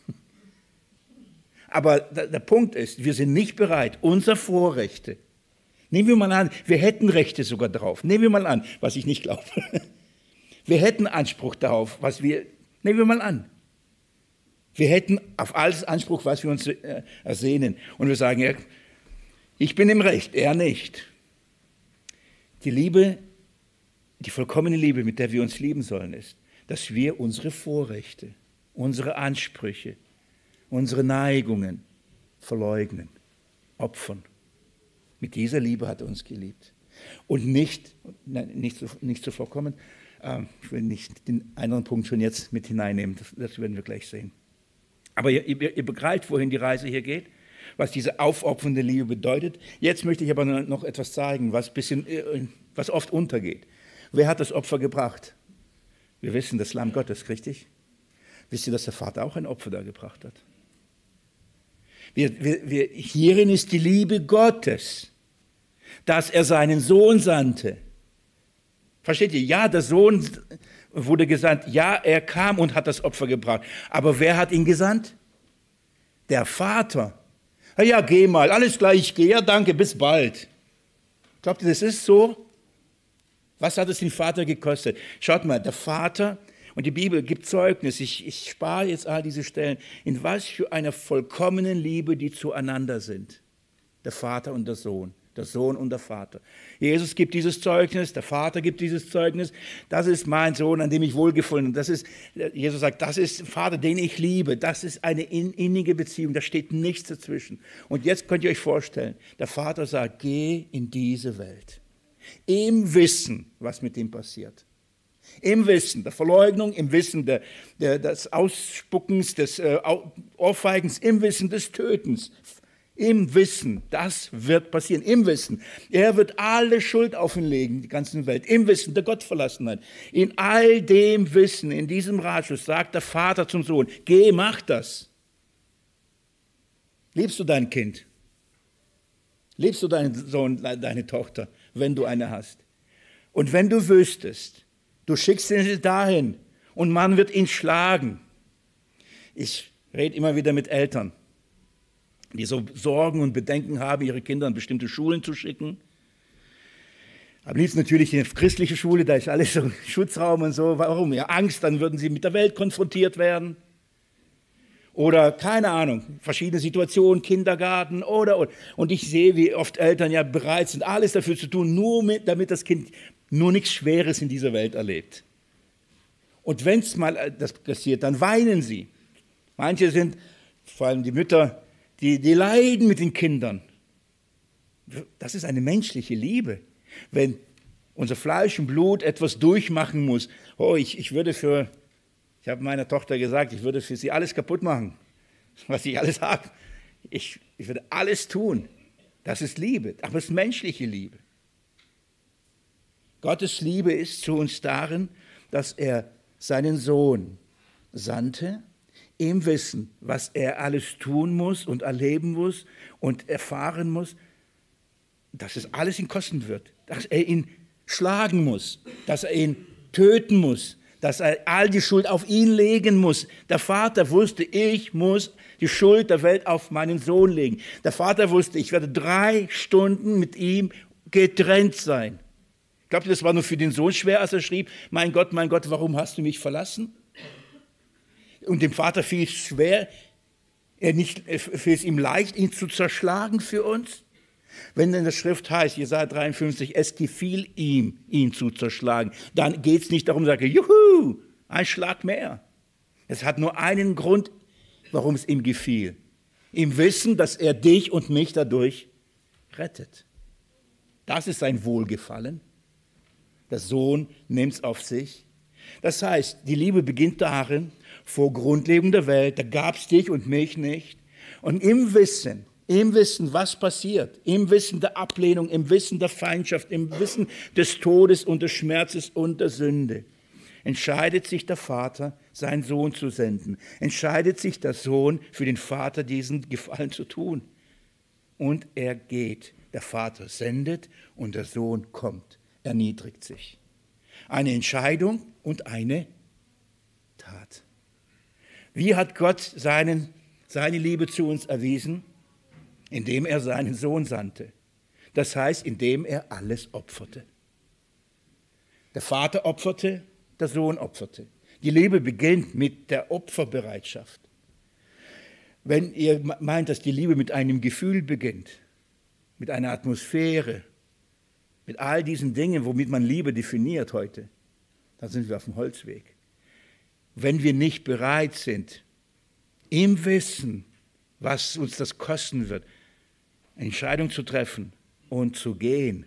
S1: Aber der, der Punkt ist, wir sind nicht bereit, unsere Vorrechte, nehmen wir mal an, wir hätten Rechte sogar drauf, nehmen wir mal an, was ich nicht glaube. Wir hätten Anspruch darauf, was wir, nehmen wir mal an. Wir hätten auf alles Anspruch, was wir uns äh, ersehnen. Und wir sagen, ja, ich bin im Recht, er nicht. Die Liebe, die vollkommene Liebe, mit der wir uns lieben sollen, ist, dass wir unsere Vorrechte, unsere Ansprüche, unsere Neigungen verleugnen, opfern. Mit dieser Liebe hat er uns geliebt. Und nicht, nein, nicht, so, nicht so vollkommen, äh, ich will nicht den anderen Punkt schon jetzt mit hineinnehmen, das, das werden wir gleich sehen. Aber ihr, ihr, ihr begreift, wohin die Reise hier geht, was diese aufopfernde Liebe bedeutet. Jetzt möchte ich aber noch etwas zeigen, was, bisschen, was oft untergeht. Wer hat das Opfer gebracht? Wir wissen, das Lamm Gottes, richtig? Wisst ihr, dass der Vater auch ein Opfer da gebracht hat? Wir, wir, wir, hierin ist die Liebe Gottes, dass er seinen Sohn sandte. Versteht ihr? Ja, der Sohn wurde gesandt. Ja, er kam und hat das Opfer gebracht. Aber wer hat ihn gesandt? Der Vater. Ja, ja, geh mal, alles gleich, ich gehe. Ja, danke, bis bald. Glaubt ihr, das ist so? Was hat es den Vater gekostet? Schaut mal, der Vater, und die Bibel gibt Zeugnis, ich, ich spare jetzt all diese Stellen, in was für einer vollkommenen Liebe die zueinander sind. Der Vater und der Sohn. Der Sohn und der Vater. Jesus gibt dieses Zeugnis, der Vater gibt dieses Zeugnis. Das ist mein Sohn, an dem ich wohlgefunden bin. Das ist, Jesus sagt, das ist Vater, den ich liebe. Das ist eine innige Beziehung, da steht nichts dazwischen. Und jetzt könnt ihr euch vorstellen, der Vater sagt, geh in diese Welt. Im Wissen, was mit ihm passiert. Im Wissen der Verleugnung, im Wissen der, der, des Ausspuckens, des äh, Ohrfeigens, im Wissen des Tötens. Im Wissen, das wird passieren, im Wissen. Er wird alle Schuld auf ihn legen, die ganze Welt, im Wissen der Gottverlassenheit. In all dem Wissen, in diesem Ratschluss sagt der Vater zum Sohn, geh, mach das. Liebst du dein Kind? Liebst du deinen Sohn, deine Tochter, wenn du eine hast? Und wenn du wüsstest, du schickst ihn dahin und man wird ihn schlagen. Ich rede immer wieder mit Eltern, die so Sorgen und Bedenken haben, ihre Kinder an bestimmte Schulen zu schicken. Am liebsten natürlich in eine christliche Schule, da ist alles so Schutzraum und so. Warum? Ja, Angst, dann würden sie mit der Welt konfrontiert werden. Oder, keine Ahnung, verschiedene Situationen, Kindergarten oder, oder. Und ich sehe, wie oft Eltern ja bereit sind, alles dafür zu tun, nur mit, damit das Kind nur nichts Schweres in dieser Welt erlebt. Und wenn es mal das passiert, dann weinen sie. Manche sind, vor allem die Mütter, die, die leiden mit den Kindern. Das ist eine menschliche Liebe. Wenn unser Fleisch und Blut etwas durchmachen muss, oh, ich, ich würde für, ich habe meiner Tochter gesagt, ich würde für sie alles kaputt machen, was ich alles habe. Ich, ich würde alles tun. Das ist Liebe, aber es ist menschliche Liebe. Gottes Liebe ist zu uns darin, dass er seinen Sohn sandte, im Wissen, was er alles tun muss und erleben muss und erfahren muss, dass es alles ihn kosten wird, dass er ihn schlagen muss, dass er ihn töten muss, dass er all die Schuld auf ihn legen muss. Der Vater wusste, ich muss die Schuld der Welt auf meinen Sohn legen. Der Vater wusste, ich werde drei Stunden mit ihm getrennt sein. Glaubt ihr, das war nur für den Sohn schwer, als er schrieb, mein Gott, mein Gott, warum hast du mich verlassen? Und dem Vater fiel es schwer, er nicht, fiel es ihm leicht, ihn zu zerschlagen für uns. Wenn in der Schrift heißt, Jesaja dreiundfünfzig, es gefiel ihm, ihn zu zerschlagen, dann geht es nicht darum, sage, juhu, ein Schlag mehr. Es hat nur einen Grund, warum es ihm gefiel. Im Wissen, dass er dich und mich dadurch rettet. Das ist sein Wohlgefallen. Der Sohn nimmt es auf sich. Das heißt, die Liebe beginnt darin, vor Grundlegung der Welt, da gab es dich und mich nicht. Und im Wissen, im Wissen, was passiert, im Wissen der Ablehnung, im Wissen der Feindschaft, im Wissen des Todes und des Schmerzes und der Sünde, entscheidet sich der Vater, seinen Sohn zu senden. Entscheidet sich der Sohn, für den Vater diesen Gefallen zu tun. Und er geht. Der Vater sendet und der Sohn kommt, erniedrigt sich. Eine Entscheidung und eine Tat. Wie hat Gott seinen, seine Liebe zu uns erwiesen? Indem er seinen Sohn sandte. Das heißt, indem er alles opferte. Der Vater opferte, der Sohn opferte. Die Liebe beginnt mit der Opferbereitschaft. Wenn ihr meint, dass die Liebe mit einem Gefühl beginnt, mit einer Atmosphäre, mit all diesen Dingen, womit man Liebe definiert heute, dann sind wir auf dem Holzweg. Wenn wir nicht bereit sind, im Wissen, was uns das kosten wird, eine Entscheidung zu treffen und zu gehen,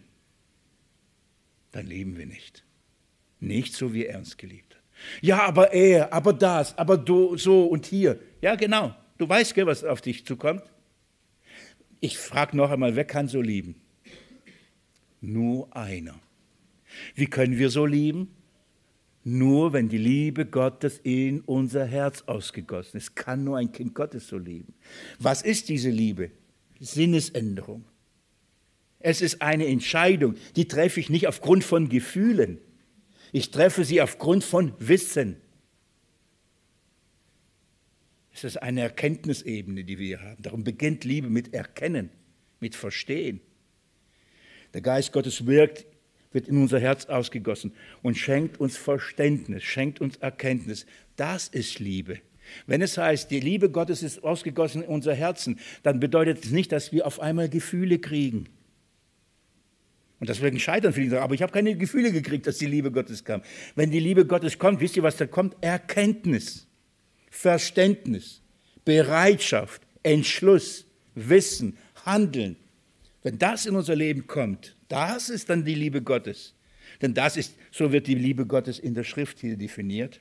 S1: dann lieben wir nicht. Nicht so, wie er uns geliebt hat. Ja, aber er, aber das, aber du, so und hier. Ja, genau. Du weißt, was auf dich zukommt. Ich frage noch einmal, wer kann so lieben? Nur einer. Wie können wir so lieben? Nur wenn die Liebe Gottes in unser Herz ausgegossen ist. Kann nur ein Kind Gottes so lieben. Was ist diese Liebe? Sinnesänderung. Es ist eine Entscheidung, die treffe ich nicht aufgrund von Gefühlen. Ich treffe sie aufgrund von Wissen. Es ist eine Erkenntnisebene, die wir hier haben. Darum beginnt Liebe mit Erkennen, mit Verstehen. Der Geist Gottes wirkt, wird in unser Herz ausgegossen und schenkt uns Verständnis, schenkt uns Erkenntnis. Das ist Liebe. Wenn es heißt, die Liebe Gottes ist ausgegossen in unser Herzen, dann bedeutet es nicht, dass wir auf einmal Gefühle kriegen. Und deswegen scheitern viele, aber ich habe keine Gefühle gekriegt, dass die Liebe Gottes kam. Wenn die Liebe Gottes kommt, wisst ihr, was da kommt? Erkenntnis, Verständnis, Bereitschaft, Entschluss, Wissen, Handeln. Wenn das in unser Leben kommt, das ist dann die Liebe Gottes. Denn das ist, so wird die Liebe Gottes in der Schrift hier definiert.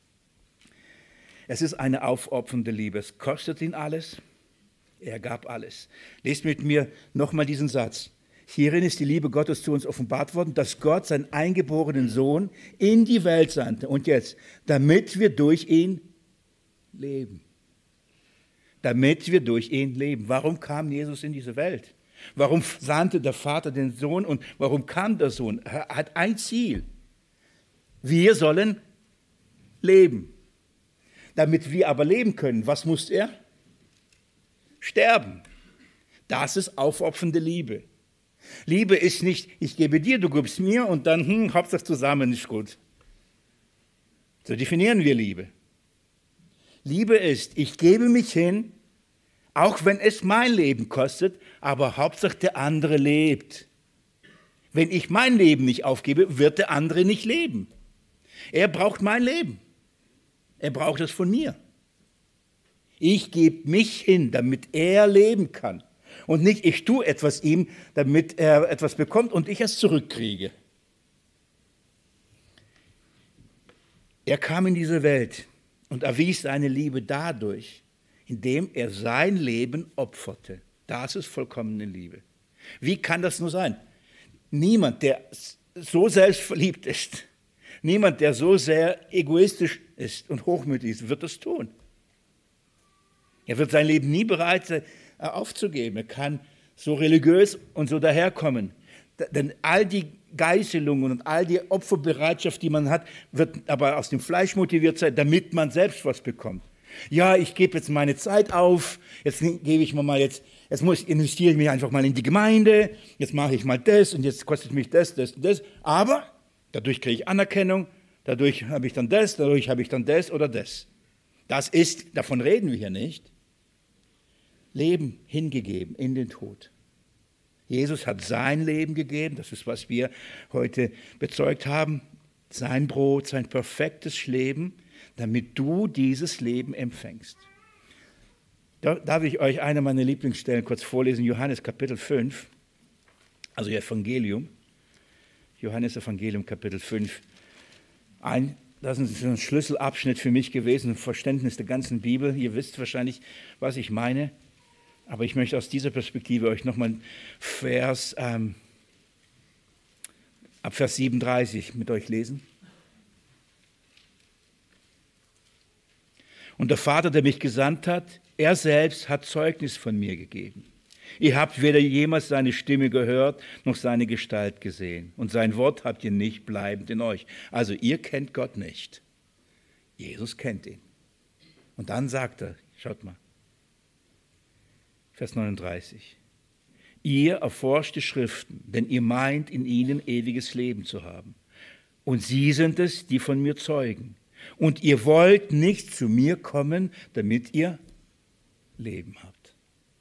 S1: Es ist eine aufopfernde Liebe. Es kostet ihn alles. Er gab alles. Lest mit mir nochmal diesen Satz. Hierin ist die Liebe Gottes zu uns offenbart worden, dass Gott seinen eingeborenen Sohn in die Welt sandte. Und jetzt, damit wir durch ihn leben. damit wir durch ihn leben. Warum kam Jesus in diese Welt? Warum sandte der Vater den Sohn und warum kam der Sohn? Er hat ein Ziel. Wir sollen leben. Damit wir aber leben können, was muss er? Sterben. Das ist aufopfernde Liebe. Liebe ist nicht, ich gebe dir, du gibst mir und dann, hm, Hauptsache zusammen ist gut. So definieren wir Liebe. Liebe ist, ich gebe mich hin, auch wenn es mein Leben kostet, aber Hauptsache der andere lebt. Wenn ich mein Leben nicht aufgebe, wird der andere nicht leben. Er braucht mein Leben. Er braucht es von mir. Ich gebe mich hin, damit er leben kann. Und nicht, ich tue etwas ihm, damit er etwas bekommt und ich es zurückkriege. Er kam in diese Welt und erwies seine Liebe dadurch, indem er sein Leben opferte. Das ist vollkommene Liebe. Wie kann das nur sein? Niemand, der so selbstverliebt ist, niemand, der so sehr egoistisch ist und hochmütig ist, wird das tun. Er wird sein Leben nie bereit sein, aufzugeben. Er kann so religiös und so daherkommen. Denn all die Geißelungen und all die Opferbereitschaft, die man hat, wird aber aus dem Fleisch motiviert sein, damit man selbst was bekommt. Ja, ich gebe jetzt meine Zeit auf, jetzt gebe ich mir mal jetzt, jetzt muss, investiere ich mich einfach mal in die Gemeinde, jetzt mache ich mal das und jetzt kostet mich das, das und das. Aber dadurch kriege ich Anerkennung, dadurch habe ich dann das, dadurch habe ich dann das oder das. Das ist, davon reden wir hier nicht, Leben hingegeben in den Tod. Jesus hat sein Leben gegeben, das ist, was wir heute bezeugt haben, sein Brot, sein perfektes Leben, damit du dieses Leben empfängst. Da darf ich euch eine meiner Lieblingsstellen kurz vorlesen, Johannes Kapitel fünf, also Evangelium, Johannes Evangelium Kapitel fünf. Ein, das ist ein Schlüsselabschnitt für mich gewesen, ein Verständnis der ganzen Bibel. Ihr wisst wahrscheinlich, was ich meine. Aber ich möchte aus dieser Perspektive euch nochmal Vers, ähm, ab Vers siebenunddreißig mit euch lesen. Und der Vater, der mich gesandt hat, er selbst hat Zeugnis von mir gegeben. Ihr habt weder jemals seine Stimme gehört, noch seine Gestalt gesehen. Und sein Wort habt ihr nicht bleibend in euch. Also ihr kennt Gott nicht. Jesus kennt ihn. Und dann sagt er, schaut mal, Vers neununddreißig. Ihr erforscht die Schriften, denn ihr meint, in ihnen ewiges Leben zu haben. Und sie sind es, die von mir zeugen. Und ihr wollt nicht zu mir kommen, damit ihr Leben habt.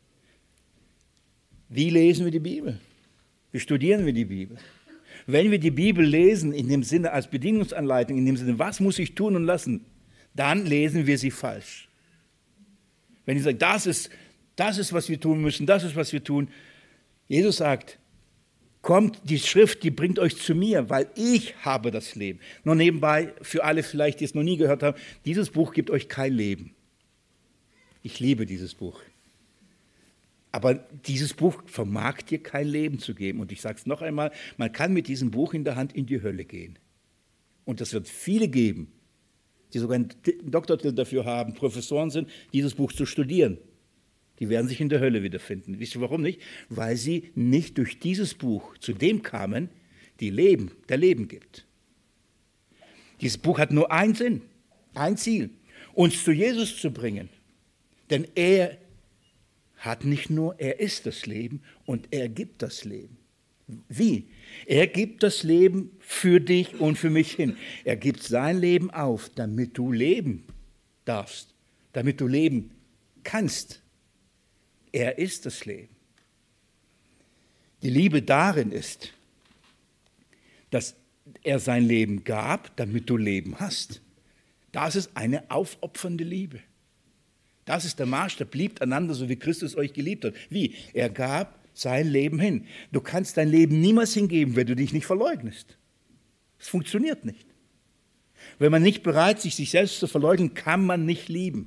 S1: Wie lesen wir die Bibel? Wie studieren wir die Bibel? Wenn wir die Bibel lesen, in dem Sinne als Bedingungsanleitung, in dem Sinne, was muss ich tun und lassen, dann lesen wir sie falsch. Wenn ich sage, das ist, das ist, was wir tun müssen, das ist, was wir tun. Jesus sagt, kommt, die Schrift, die bringt euch zu mir, weil ich habe das Leben. Nur nebenbei, für alle vielleicht, die es noch nie gehört haben, dieses Buch gibt euch kein Leben. Ich liebe dieses Buch. Aber dieses Buch vermag dir kein Leben zu geben. Und ich sage es noch einmal, man kann mit diesem Buch in der Hand in die Hölle gehen. Und es wird viele geben, die sogar einen Doktortitel dafür haben, Professoren sind, dieses Buch zu studieren. Die werden sich in der Hölle wiederfinden. Wisst ihr warum nicht? Weil sie nicht durch dieses Buch zu dem kamen, die Leben, der Leben gibt. Dieses Buch hat nur einen Sinn, ein Ziel, uns zu Jesus zu bringen. Denn er hat nicht nur, er ist das Leben und er gibt das Leben. Wie? Er gibt das Leben für dich und für mich hin. Er gibt sein Leben auf, damit du leben darfst, damit du leben kannst. Er ist das Leben. Die Liebe darin ist, dass er sein Leben gab, damit du Leben hast. Das ist eine aufopfernde Liebe. Das ist der Maßstab. Liebt einander, so wie Christus euch geliebt hat. Wie? Er gab sein Leben hin. Du kannst dein Leben niemals hingeben, wenn du dich nicht verleugnest. Es funktioniert nicht. Wenn man nicht bereit ist, sich selbst zu verleugnen, kann man nicht lieben.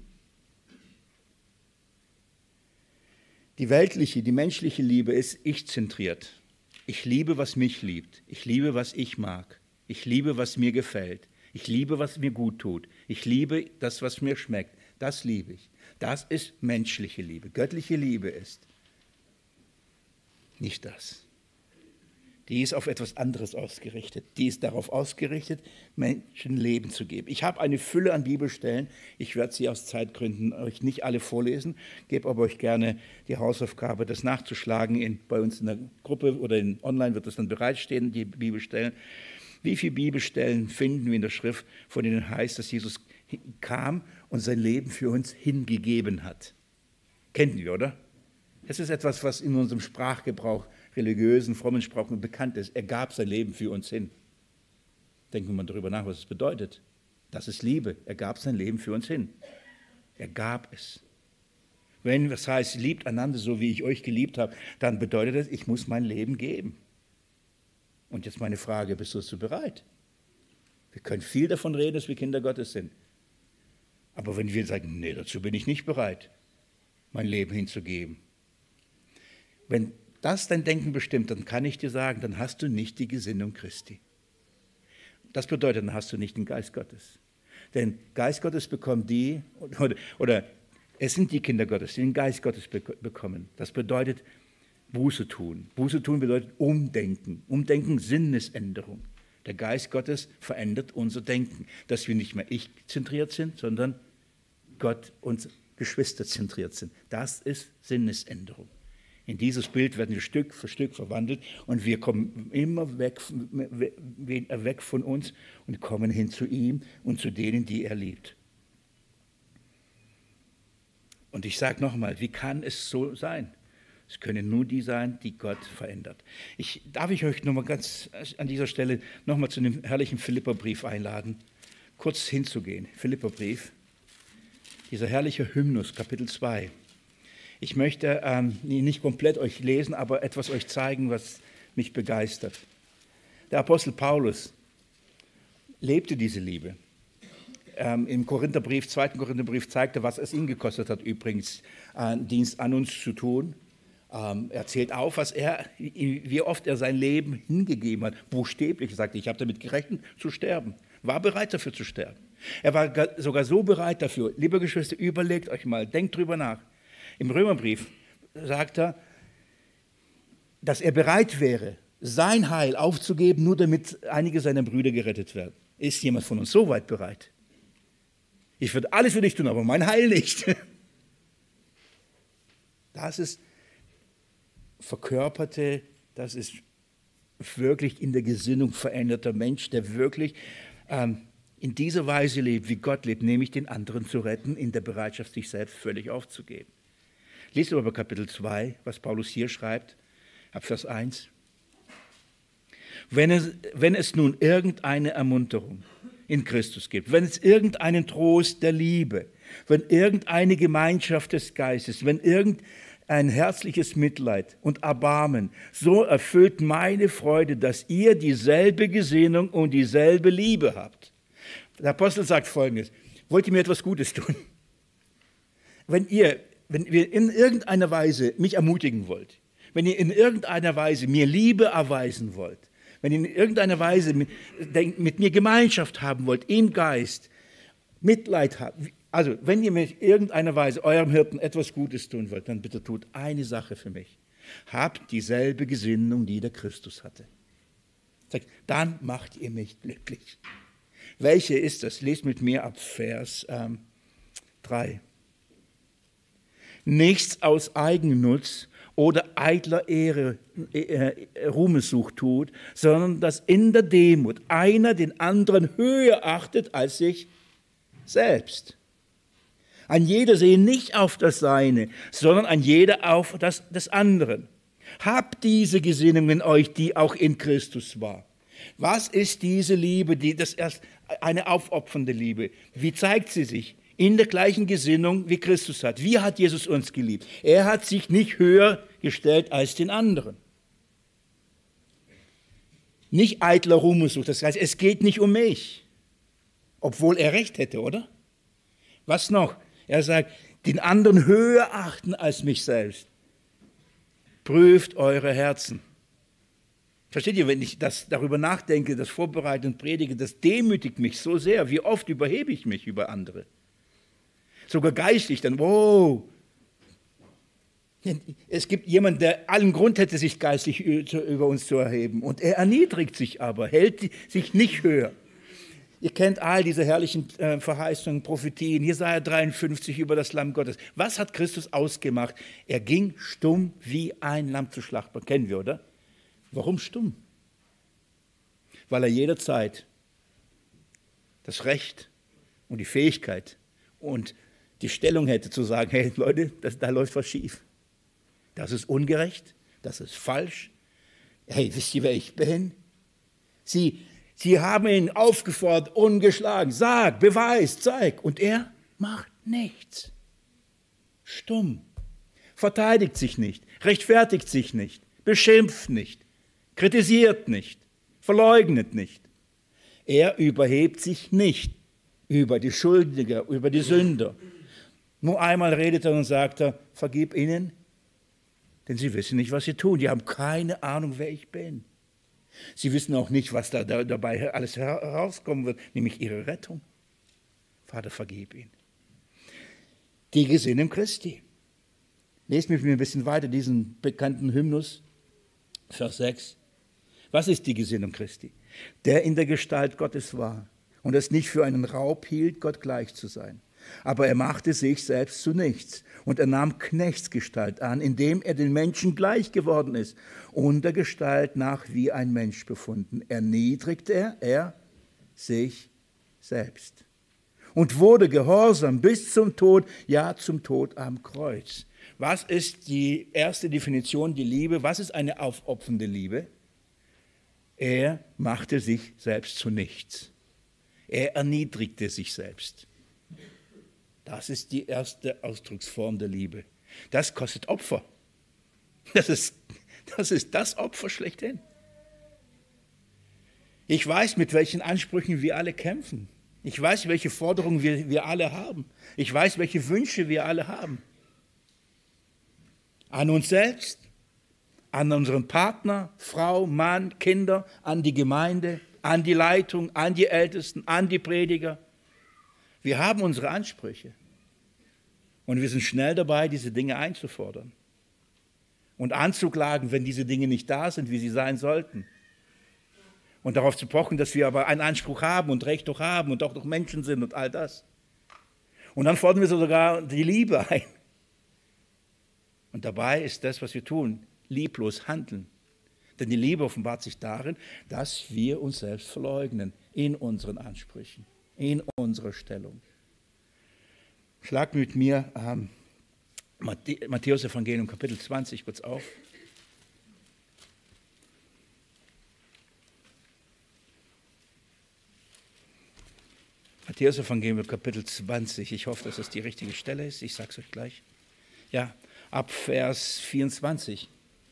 S1: Die weltliche, die menschliche Liebe ist ich-zentriert. Ich liebe, was mich liebt. Ich liebe, was ich mag. Ich liebe, was mir gefällt. Ich liebe, was mir gut tut. Ich liebe das, was mir schmeckt. Das liebe ich. Das ist menschliche Liebe. Göttliche Liebe ist nicht das. Die ist auf etwas anderes ausgerichtet. Die ist darauf ausgerichtet, Menschen Leben zu geben. Ich habe eine Fülle an Bibelstellen. Ich werde sie aus Zeitgründen euch nicht alle vorlesen, gebe aber euch gerne die Hausaufgabe, das nachzuschlagen. In, bei uns in der Gruppe oder in, online wird das dann bereitstehen, die Bibelstellen. Wie viele Bibelstellen finden wir in der Schrift, von denen heißt, dass Jesus kam und sein Leben für uns hingegeben hat? Kennen wir, oder? Das ist etwas, was in unserem Sprachgebrauch, religiösen, frommen Sprach bekannt ist. Er gab sein Leben für uns hin. Denken wir mal darüber nach, was es bedeutet. Das ist Liebe. Er gab sein Leben für uns hin. Er gab es. Wenn das heißt, liebt einander so, wie ich euch geliebt habe, dann bedeutet das, ich muss mein Leben geben. Und jetzt meine Frage, bist du dazu bereit? Wir können viel davon reden, dass wir Kinder Gottes sind. Aber wenn wir sagen, nee, dazu bin ich nicht bereit, mein Leben hinzugeben. Wenn das dein Denken bestimmt, dann kann ich dir sagen, dann hast du nicht die Gesinnung Christi. Das bedeutet, dann hast du nicht den Geist Gottes. Denn Geist Gottes bekommen die, oder, oder es sind die Kinder Gottes, die den Geist Gottes bekommen. Das bedeutet Buße tun. Buße tun bedeutet Umdenken. Umdenken, Sinnesänderung. Der Geist Gottes verändert unser Denken, dass wir nicht mehr ich-zentriert sind, sondern Gott und Geschwister zentriert sind. Das ist Sinnesänderung. In dieses Bild werden wir Stück für Stück verwandelt und wir kommen immer weg, weg von uns und kommen hin zu ihm und zu denen, die er liebt. Und ich sage nochmal, wie kann es so sein? Es können nur die sein, die Gott verändert. Ich, darf ich euch nochmal ganz an dieser Stelle nochmal zu dem herrlichen Philipperbrief einladen, kurz hinzugehen. Philipperbrief, dieser herrliche Hymnus, Kapitel zwei. Ich möchte ähm, nicht komplett euch lesen, aber etwas euch zeigen, was mich begeistert. Der Apostel Paulus lebte diese Liebe. Ähm, Im Korintherbrief, zweiten Korintherbrief zeigte, was es ihn gekostet hat, übrigens einen Dienst an uns zu tun. Ähm, er zählt auf, was er, wie oft er sein Leben hingegeben hat. Buchstäblich, er sagte, ich habe damit gerechnet, zu sterben. War bereit dafür zu sterben. Er war sogar so bereit dafür. Liebe Geschwister, überlegt euch mal, denkt drüber nach. Im Römerbrief sagt er, dass er bereit wäre, sein Heil aufzugeben, nur damit einige seiner Brüder gerettet werden. Ist jemand von uns so weit bereit? Ich würde alles für dich tun, aber mein Heil nicht. Das ist verkörperte, das ist wirklich in der Gesinnung veränderter Mensch, der wirklich ähm, in dieser Weise lebt, wie Gott lebt, nämlich den anderen zu retten, in der Bereitschaft, sich selbst völlig aufzugeben. Lies aber Kapitel zwei, was Paulus hier schreibt, ab Vers eins. Wenn es, wenn es nun irgendeine Ermunterung in Christus gibt, wenn es irgendeinen Trost der Liebe, wenn irgendeine Gemeinschaft des Geistes, wenn irgendein herzliches Mitleid und Erbarmen, so erfüllt meine Freude, dass ihr dieselbe Gesinnung und dieselbe Liebe habt. Der Apostel sagt Folgendes: Wollt ihr mir etwas Gutes tun? Wenn ihr Wenn ihr in irgendeiner Weise mich ermutigen wollt, wenn ihr in irgendeiner Weise mir Liebe erweisen wollt, wenn ihr in irgendeiner Weise mit, mit mir Gemeinschaft haben wollt, im Geist, Mitleid habt, also wenn ihr mit irgendeiner Weise eurem Hirten etwas Gutes tun wollt, dann bitte tut eine Sache für mich. Habt dieselbe Gesinnung, die der Christus hatte. Sagt, dann macht ihr mich glücklich. Welche ist das? Lest mit mir ab Vers ähm, drei. Nichts aus Eigennutz oder eitler Ehre, äh, Ruhmessucht tut, sondern dass in der Demut einer den anderen höher achtet als sich selbst. Ein jeder sehe nicht auf das Seine, sondern ein jeder auf das des anderen. Habt diese Gesinnung in euch, die auch in Christus war. Was ist diese Liebe, die das erst eine aufopfernde Liebe? Wie zeigt sie sich? In der gleichen Gesinnung, wie Christus hat. Wie hat Jesus uns geliebt? Er hat sich nicht höher gestellt als den anderen. Nicht eitler Ruhmessucht. Das heißt, es geht nicht um mich. Obwohl er recht hätte, oder? Was noch? Er sagt, den anderen höher achten als mich selbst. Prüft eure Herzen. Versteht ihr, wenn ich das darüber nachdenke, das vorbereite und predige, das demütigt mich so sehr. Wie oft überhebe ich mich über andere? Sogar geistlich, dann, wow. Es gibt jemanden, der allen Grund hätte, sich geistlich über uns zu erheben. Und er erniedrigt sich aber, hält sich nicht höher. Ihr kennt all diese herrlichen äh, Verheißungen, Prophetien, Jesaja dreiundfünfzig über das Lamm Gottes. Was hat Christus ausgemacht? Er ging stumm wie ein Lamm zu schlachten. Kennen wir, oder? Warum stumm? Weil er jederzeit das Recht und die Fähigkeit und die Stellung hätte zu sagen, hey Leute, das, da läuft was schief. Das ist ungerecht, das ist falsch. Hey, wisst ihr, wer ich bin? Sie, sie haben ihn aufgefordert, ungeschlagen, sag, beweis, zeig. Und er macht nichts. Stumm, verteidigt sich nicht, rechtfertigt sich nicht, beschimpft nicht, kritisiert nicht, verleugnet nicht. Er überhebt sich nicht über die Schuldigen, über die Sünder. Nur einmal redet er und sagt er, vergib ihnen, denn sie wissen nicht, was sie tun. Die haben keine Ahnung, wer ich bin. Sie wissen auch nicht, was da, da dabei alles herauskommen wird, nämlich ihre Rettung. Vater, vergib ihnen. Die Gesinnung Christi. Lest mit mir ein bisschen weiter diesen bekannten Hymnus, Vers sechs. Was ist die Gesinnung Christi? Der in der Gestalt Gottes war und es nicht für einen Raub hielt, Gott gleich zu sein. Aber er machte sich selbst zu nichts und er nahm Knechtsgestalt an, indem er den Menschen gleich geworden ist, unter Gestalt nach wie ein Mensch befunden. Erniedrigte er, er sich selbst und wurde gehorsam bis zum Tod, ja zum Tod am Kreuz. Was ist die erste Definition, die Liebe? Was ist eine aufopfernde Liebe? Er machte sich selbst zu nichts. Er erniedrigte sich selbst. Das ist die erste Ausdrucksform der Liebe. Das kostet Opfer. Das ist, das ist das Opfer schlechthin. Ich weiß, mit welchen Ansprüchen wir alle kämpfen. Ich weiß, welche Forderungen wir, wir alle haben. Ich weiß, welche Wünsche wir alle haben. An uns selbst, an unseren Partner, Frau, Mann, Kinder, an die Gemeinde, an die Leitung, an die Ältesten, an die Prediger. Wir haben unsere Ansprüche und wir sind schnell dabei, diese Dinge einzufordern und anzuklagen, wenn diese Dinge nicht da sind, wie sie sein sollten. Und darauf zu pochen, dass wir aber einen Anspruch haben und Recht doch haben und auch noch Menschen sind und all das. Und dann fordern wir sogar die Liebe ein. Und dabei ist das, was wir tun, lieblos handeln. Denn die Liebe offenbart sich darin, dass wir uns selbst verleugnen in unseren Ansprüchen, in unserer Stellung. Schlag mit mir ähm, Matthäus Evangelium Kapitel zwanzig kurz auf. Matthäus Evangelium Kapitel zwanzig. Ich hoffe, dass das die richtige Stelle ist. Ich sage es euch gleich. Ja, ab Vers vierundzwanzig.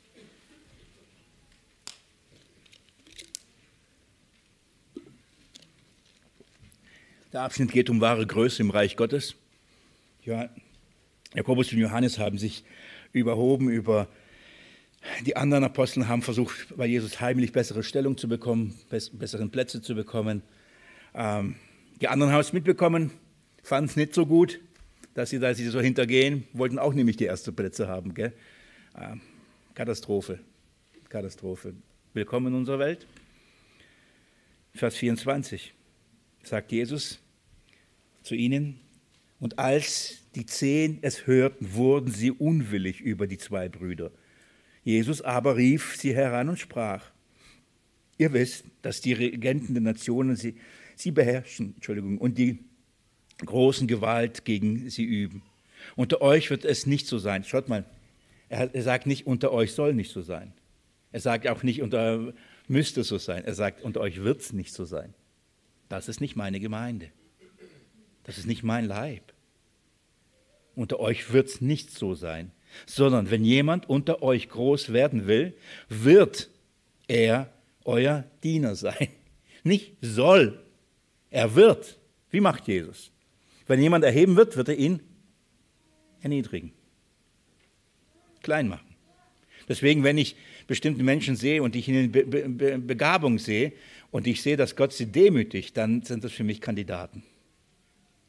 S1: Der Abschnitt geht um wahre Größe im Reich Gottes. Ja, Jakobus und Johannes haben sich überhoben über die anderen Apostel, haben versucht, bei Jesus heimlich bessere Stellung zu bekommen, besseren Plätze zu bekommen. Ähm, die anderen haben es mitbekommen, fanden es nicht so gut, dass sie da sie so hintergehen, wollten auch nämlich die ersten Plätze haben. Gell? Ähm, Katastrophe, Katastrophe. Willkommen in unserer Welt. Vers vierundzwanzig sagt Jesus zu ihnen, und als die Zehn es hörten, wurden sie unwillig über die zwei Brüder. Jesus aber rief sie heran und sprach, ihr wisst, dass die Regenten der Nationen sie, sie beherrschen, Entschuldigung, und die großen Gewalt gegen sie üben. Unter euch wird es nicht so sein. Schaut mal, er, er sagt nicht, unter euch soll nicht so sein. Er sagt auch nicht, unter müsste so sein. Er sagt, unter euch wird es nicht so sein. Das ist nicht meine Gemeinde. Das ist nicht mein Leib. Unter euch wird es nicht so sein, sondern wenn jemand unter euch groß werden will, wird er euer Diener sein. Nicht soll, er wird. Wie macht Jesus? Wenn jemand erheben wird, wird er ihn erniedrigen, klein machen. Deswegen, wenn ich bestimmte Menschen sehe und ich in Be Be Be Begabung sehe und ich sehe, dass Gott sie demütigt, dann sind das für mich Kandidaten.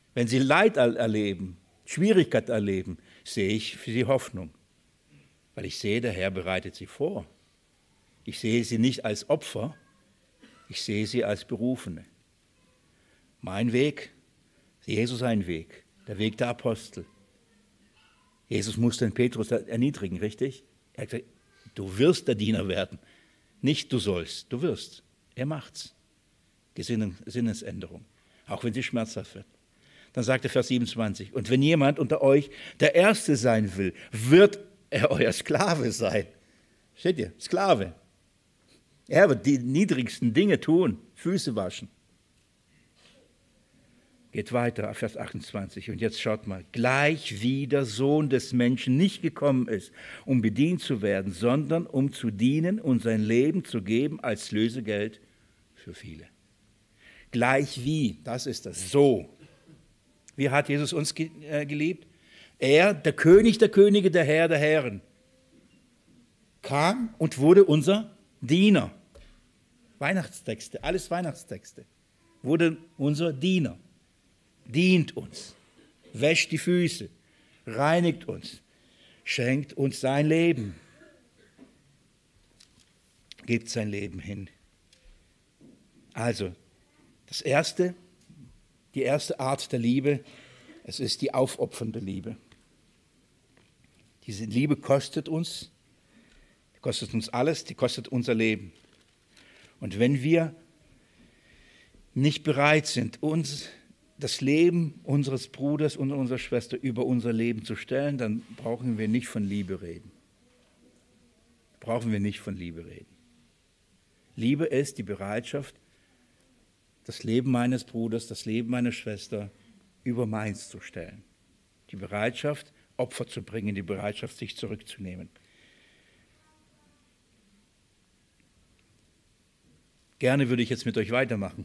S1: Wenn sie Leid erleben, Schwierigkeit erleben, sehe ich für sie Hoffnung. Weil ich sehe, der Herr bereitet sie vor. Ich sehe sie nicht als Opfer, ich sehe sie als Berufene. Mein Weg, Jesus ein Weg, der Weg der Apostel. Jesus musste den Petrus erniedrigen, richtig? Er hat gesagt, du wirst der Diener werden. Nicht du sollst, du wirst. Er macht's. Gesinnen, Sinnesänderung, auch wenn sie schmerzhaft wird. Dann sagt er Vers siebenundzwanzig, und wenn jemand unter euch der Erste sein will, wird er euer Sklave sein. Steht ihr? Sklave. Er wird die niedrigsten Dinge tun, Füße waschen. Geht weiter, Vers achtundzwanzig. Und jetzt schaut mal, gleich wie der Sohn des Menschen nicht gekommen ist, um bedient zu werden, sondern um zu dienen und sein Leben zu geben als Lösegeld für viele. Gleich wie, das ist das, so. Wie hat Jesus uns geliebt? Er, der König der Könige, der Herr der Herren, kam und wurde unser Diener. Weihnachtstexte, alles Weihnachtstexte. Wurde unser Diener. Dient uns, wäscht die Füße, reinigt uns, schenkt uns sein Leben, gibt sein Leben hin. Also, das erste, die erste Art der Liebe, es ist die aufopfernde Liebe. Diese Liebe kostet uns, die kostet uns alles, die kostet unser Leben. Und wenn wir nicht bereit sind, uns das Leben unseres Bruders und unserer Schwester über unser Leben zu stellen, dann brauchen wir nicht von Liebe reden. Brauchen wir nicht von Liebe reden. Liebe ist die Bereitschaft, das Leben meines Bruders, das Leben meiner Schwester über meins zu stellen. Die Bereitschaft, Opfer zu bringen, die Bereitschaft, sich zurückzunehmen. Gerne würde ich jetzt mit euch weitermachen.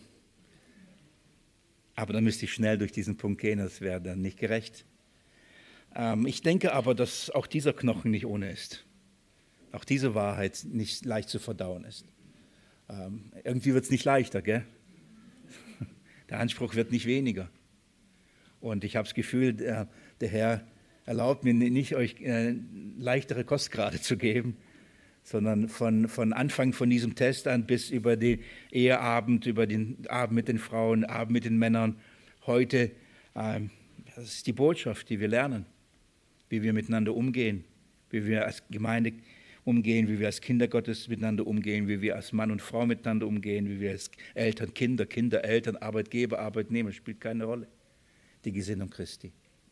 S1: Aber dann müsste ich schnell durch diesen Punkt gehen, das wäre dann nicht gerecht. Ähm, ich denke aber, dass auch dieser Knochen nicht ohne ist. Auch diese Wahrheit nicht leicht zu verdauen ist. Ähm, irgendwie wird es nicht leichter, gell? Der Anspruch wird nicht weniger. Und ich habe das Gefühl, der, der Herr erlaubt mir nicht, euch äh, leichtere Kostgrade zu geben, sondern von, von Anfang von diesem Test an bis über den Eheabend, über den Abend mit den Frauen, Abend mit den Männern, heute, ähm, das ist die Botschaft, die wir lernen, wie wir miteinander umgehen, wie wir als Gemeinde umgehen, wie wir als Kinder Gottes miteinander umgehen, wie wir als Mann und Frau miteinander umgehen, wie wir als Eltern, Kinder, Kinder, Eltern, Arbeitgeber, Arbeitnehmer, spielt keine Rolle, die Gesinnung Christi.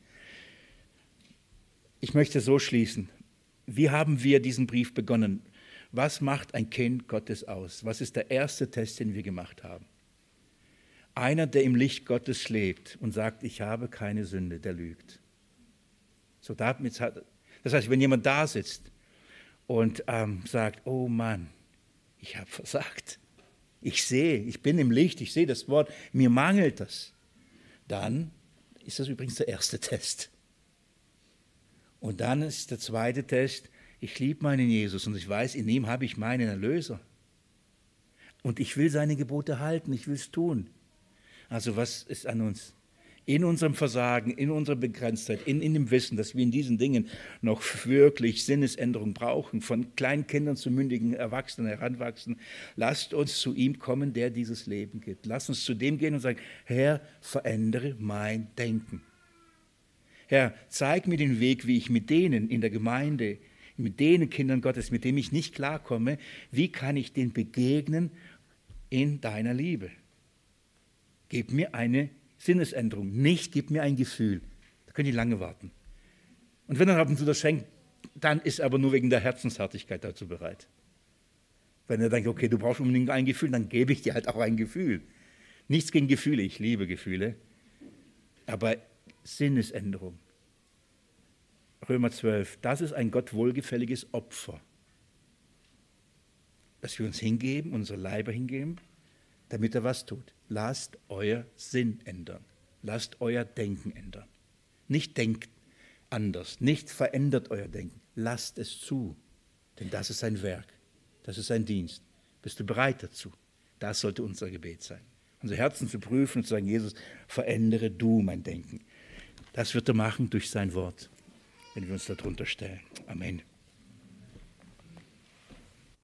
S1: Ich möchte so schließen. Wie haben wir diesen Brief begonnen? Was macht ein Kind Gottes aus? Was ist der erste Test, den wir gemacht haben? Einer, der im Licht Gottes lebt und sagt, ich habe keine Sünde, der lügt. So, damit hat, das heißt, wenn jemand da sitzt und ähm, sagt, oh Mann, ich habe versagt. Ich sehe, ich bin im Licht, ich sehe das Wort, mir mangelt das. Dann ist das übrigens der erste Test. Und dann ist der zweite Test, ich liebe meinen Jesus und ich weiß, in ihm habe ich meinen Erlöser. Und ich will seine Gebote halten, ich will es tun. Also was ist an uns? In unserem Versagen, in unserer Begrenztheit, in, in dem Wissen, dass wir in diesen Dingen noch wirklich Sinnesänderung brauchen, von kleinen Kindern zu mündigen Erwachsenen heranwachsen, lasst uns zu ihm kommen, der dieses Leben gibt. Lasst uns zu dem gehen und sagen, Herr, verändere mein Denken. Herr, zeig mir den Weg, wie ich mit denen in der Gemeinde, mit den Kindern Gottes, mit denen ich nicht klarkomme, wie kann ich denen begegnen in deiner Liebe? Gib mir eine Sinnesänderung, nicht gib mir ein Gefühl. Da können die lange warten. Und wenn er ab und zu das schenkt, dann ist er aber nur wegen der Herzenshärtigkeit dazu bereit. Wenn er denkt, okay, du brauchst unbedingt ein Gefühl, dann gebe ich dir halt auch ein Gefühl. Nichts gegen Gefühle, ich liebe Gefühle, aber Sinnesänderung. Römer zwölf, das ist ein Gott wohlgefälliges Opfer, dass wir uns hingeben, unsere Leiber hingeben, damit er was tut. Lasst euer Sinn ändern, lasst euer Denken ändern. Nicht denkt anders, nicht verändert euer Denken, lasst es zu, denn das ist ein Werk, das ist ein Dienst. Bist du bereit dazu? Das sollte unser Gebet sein. unsere Herzen zu prüfen und zu sagen, Jesus, verändere du mein Denken. Das wird er machen durch sein Wort, wenn wir uns darunter stellen. Amen.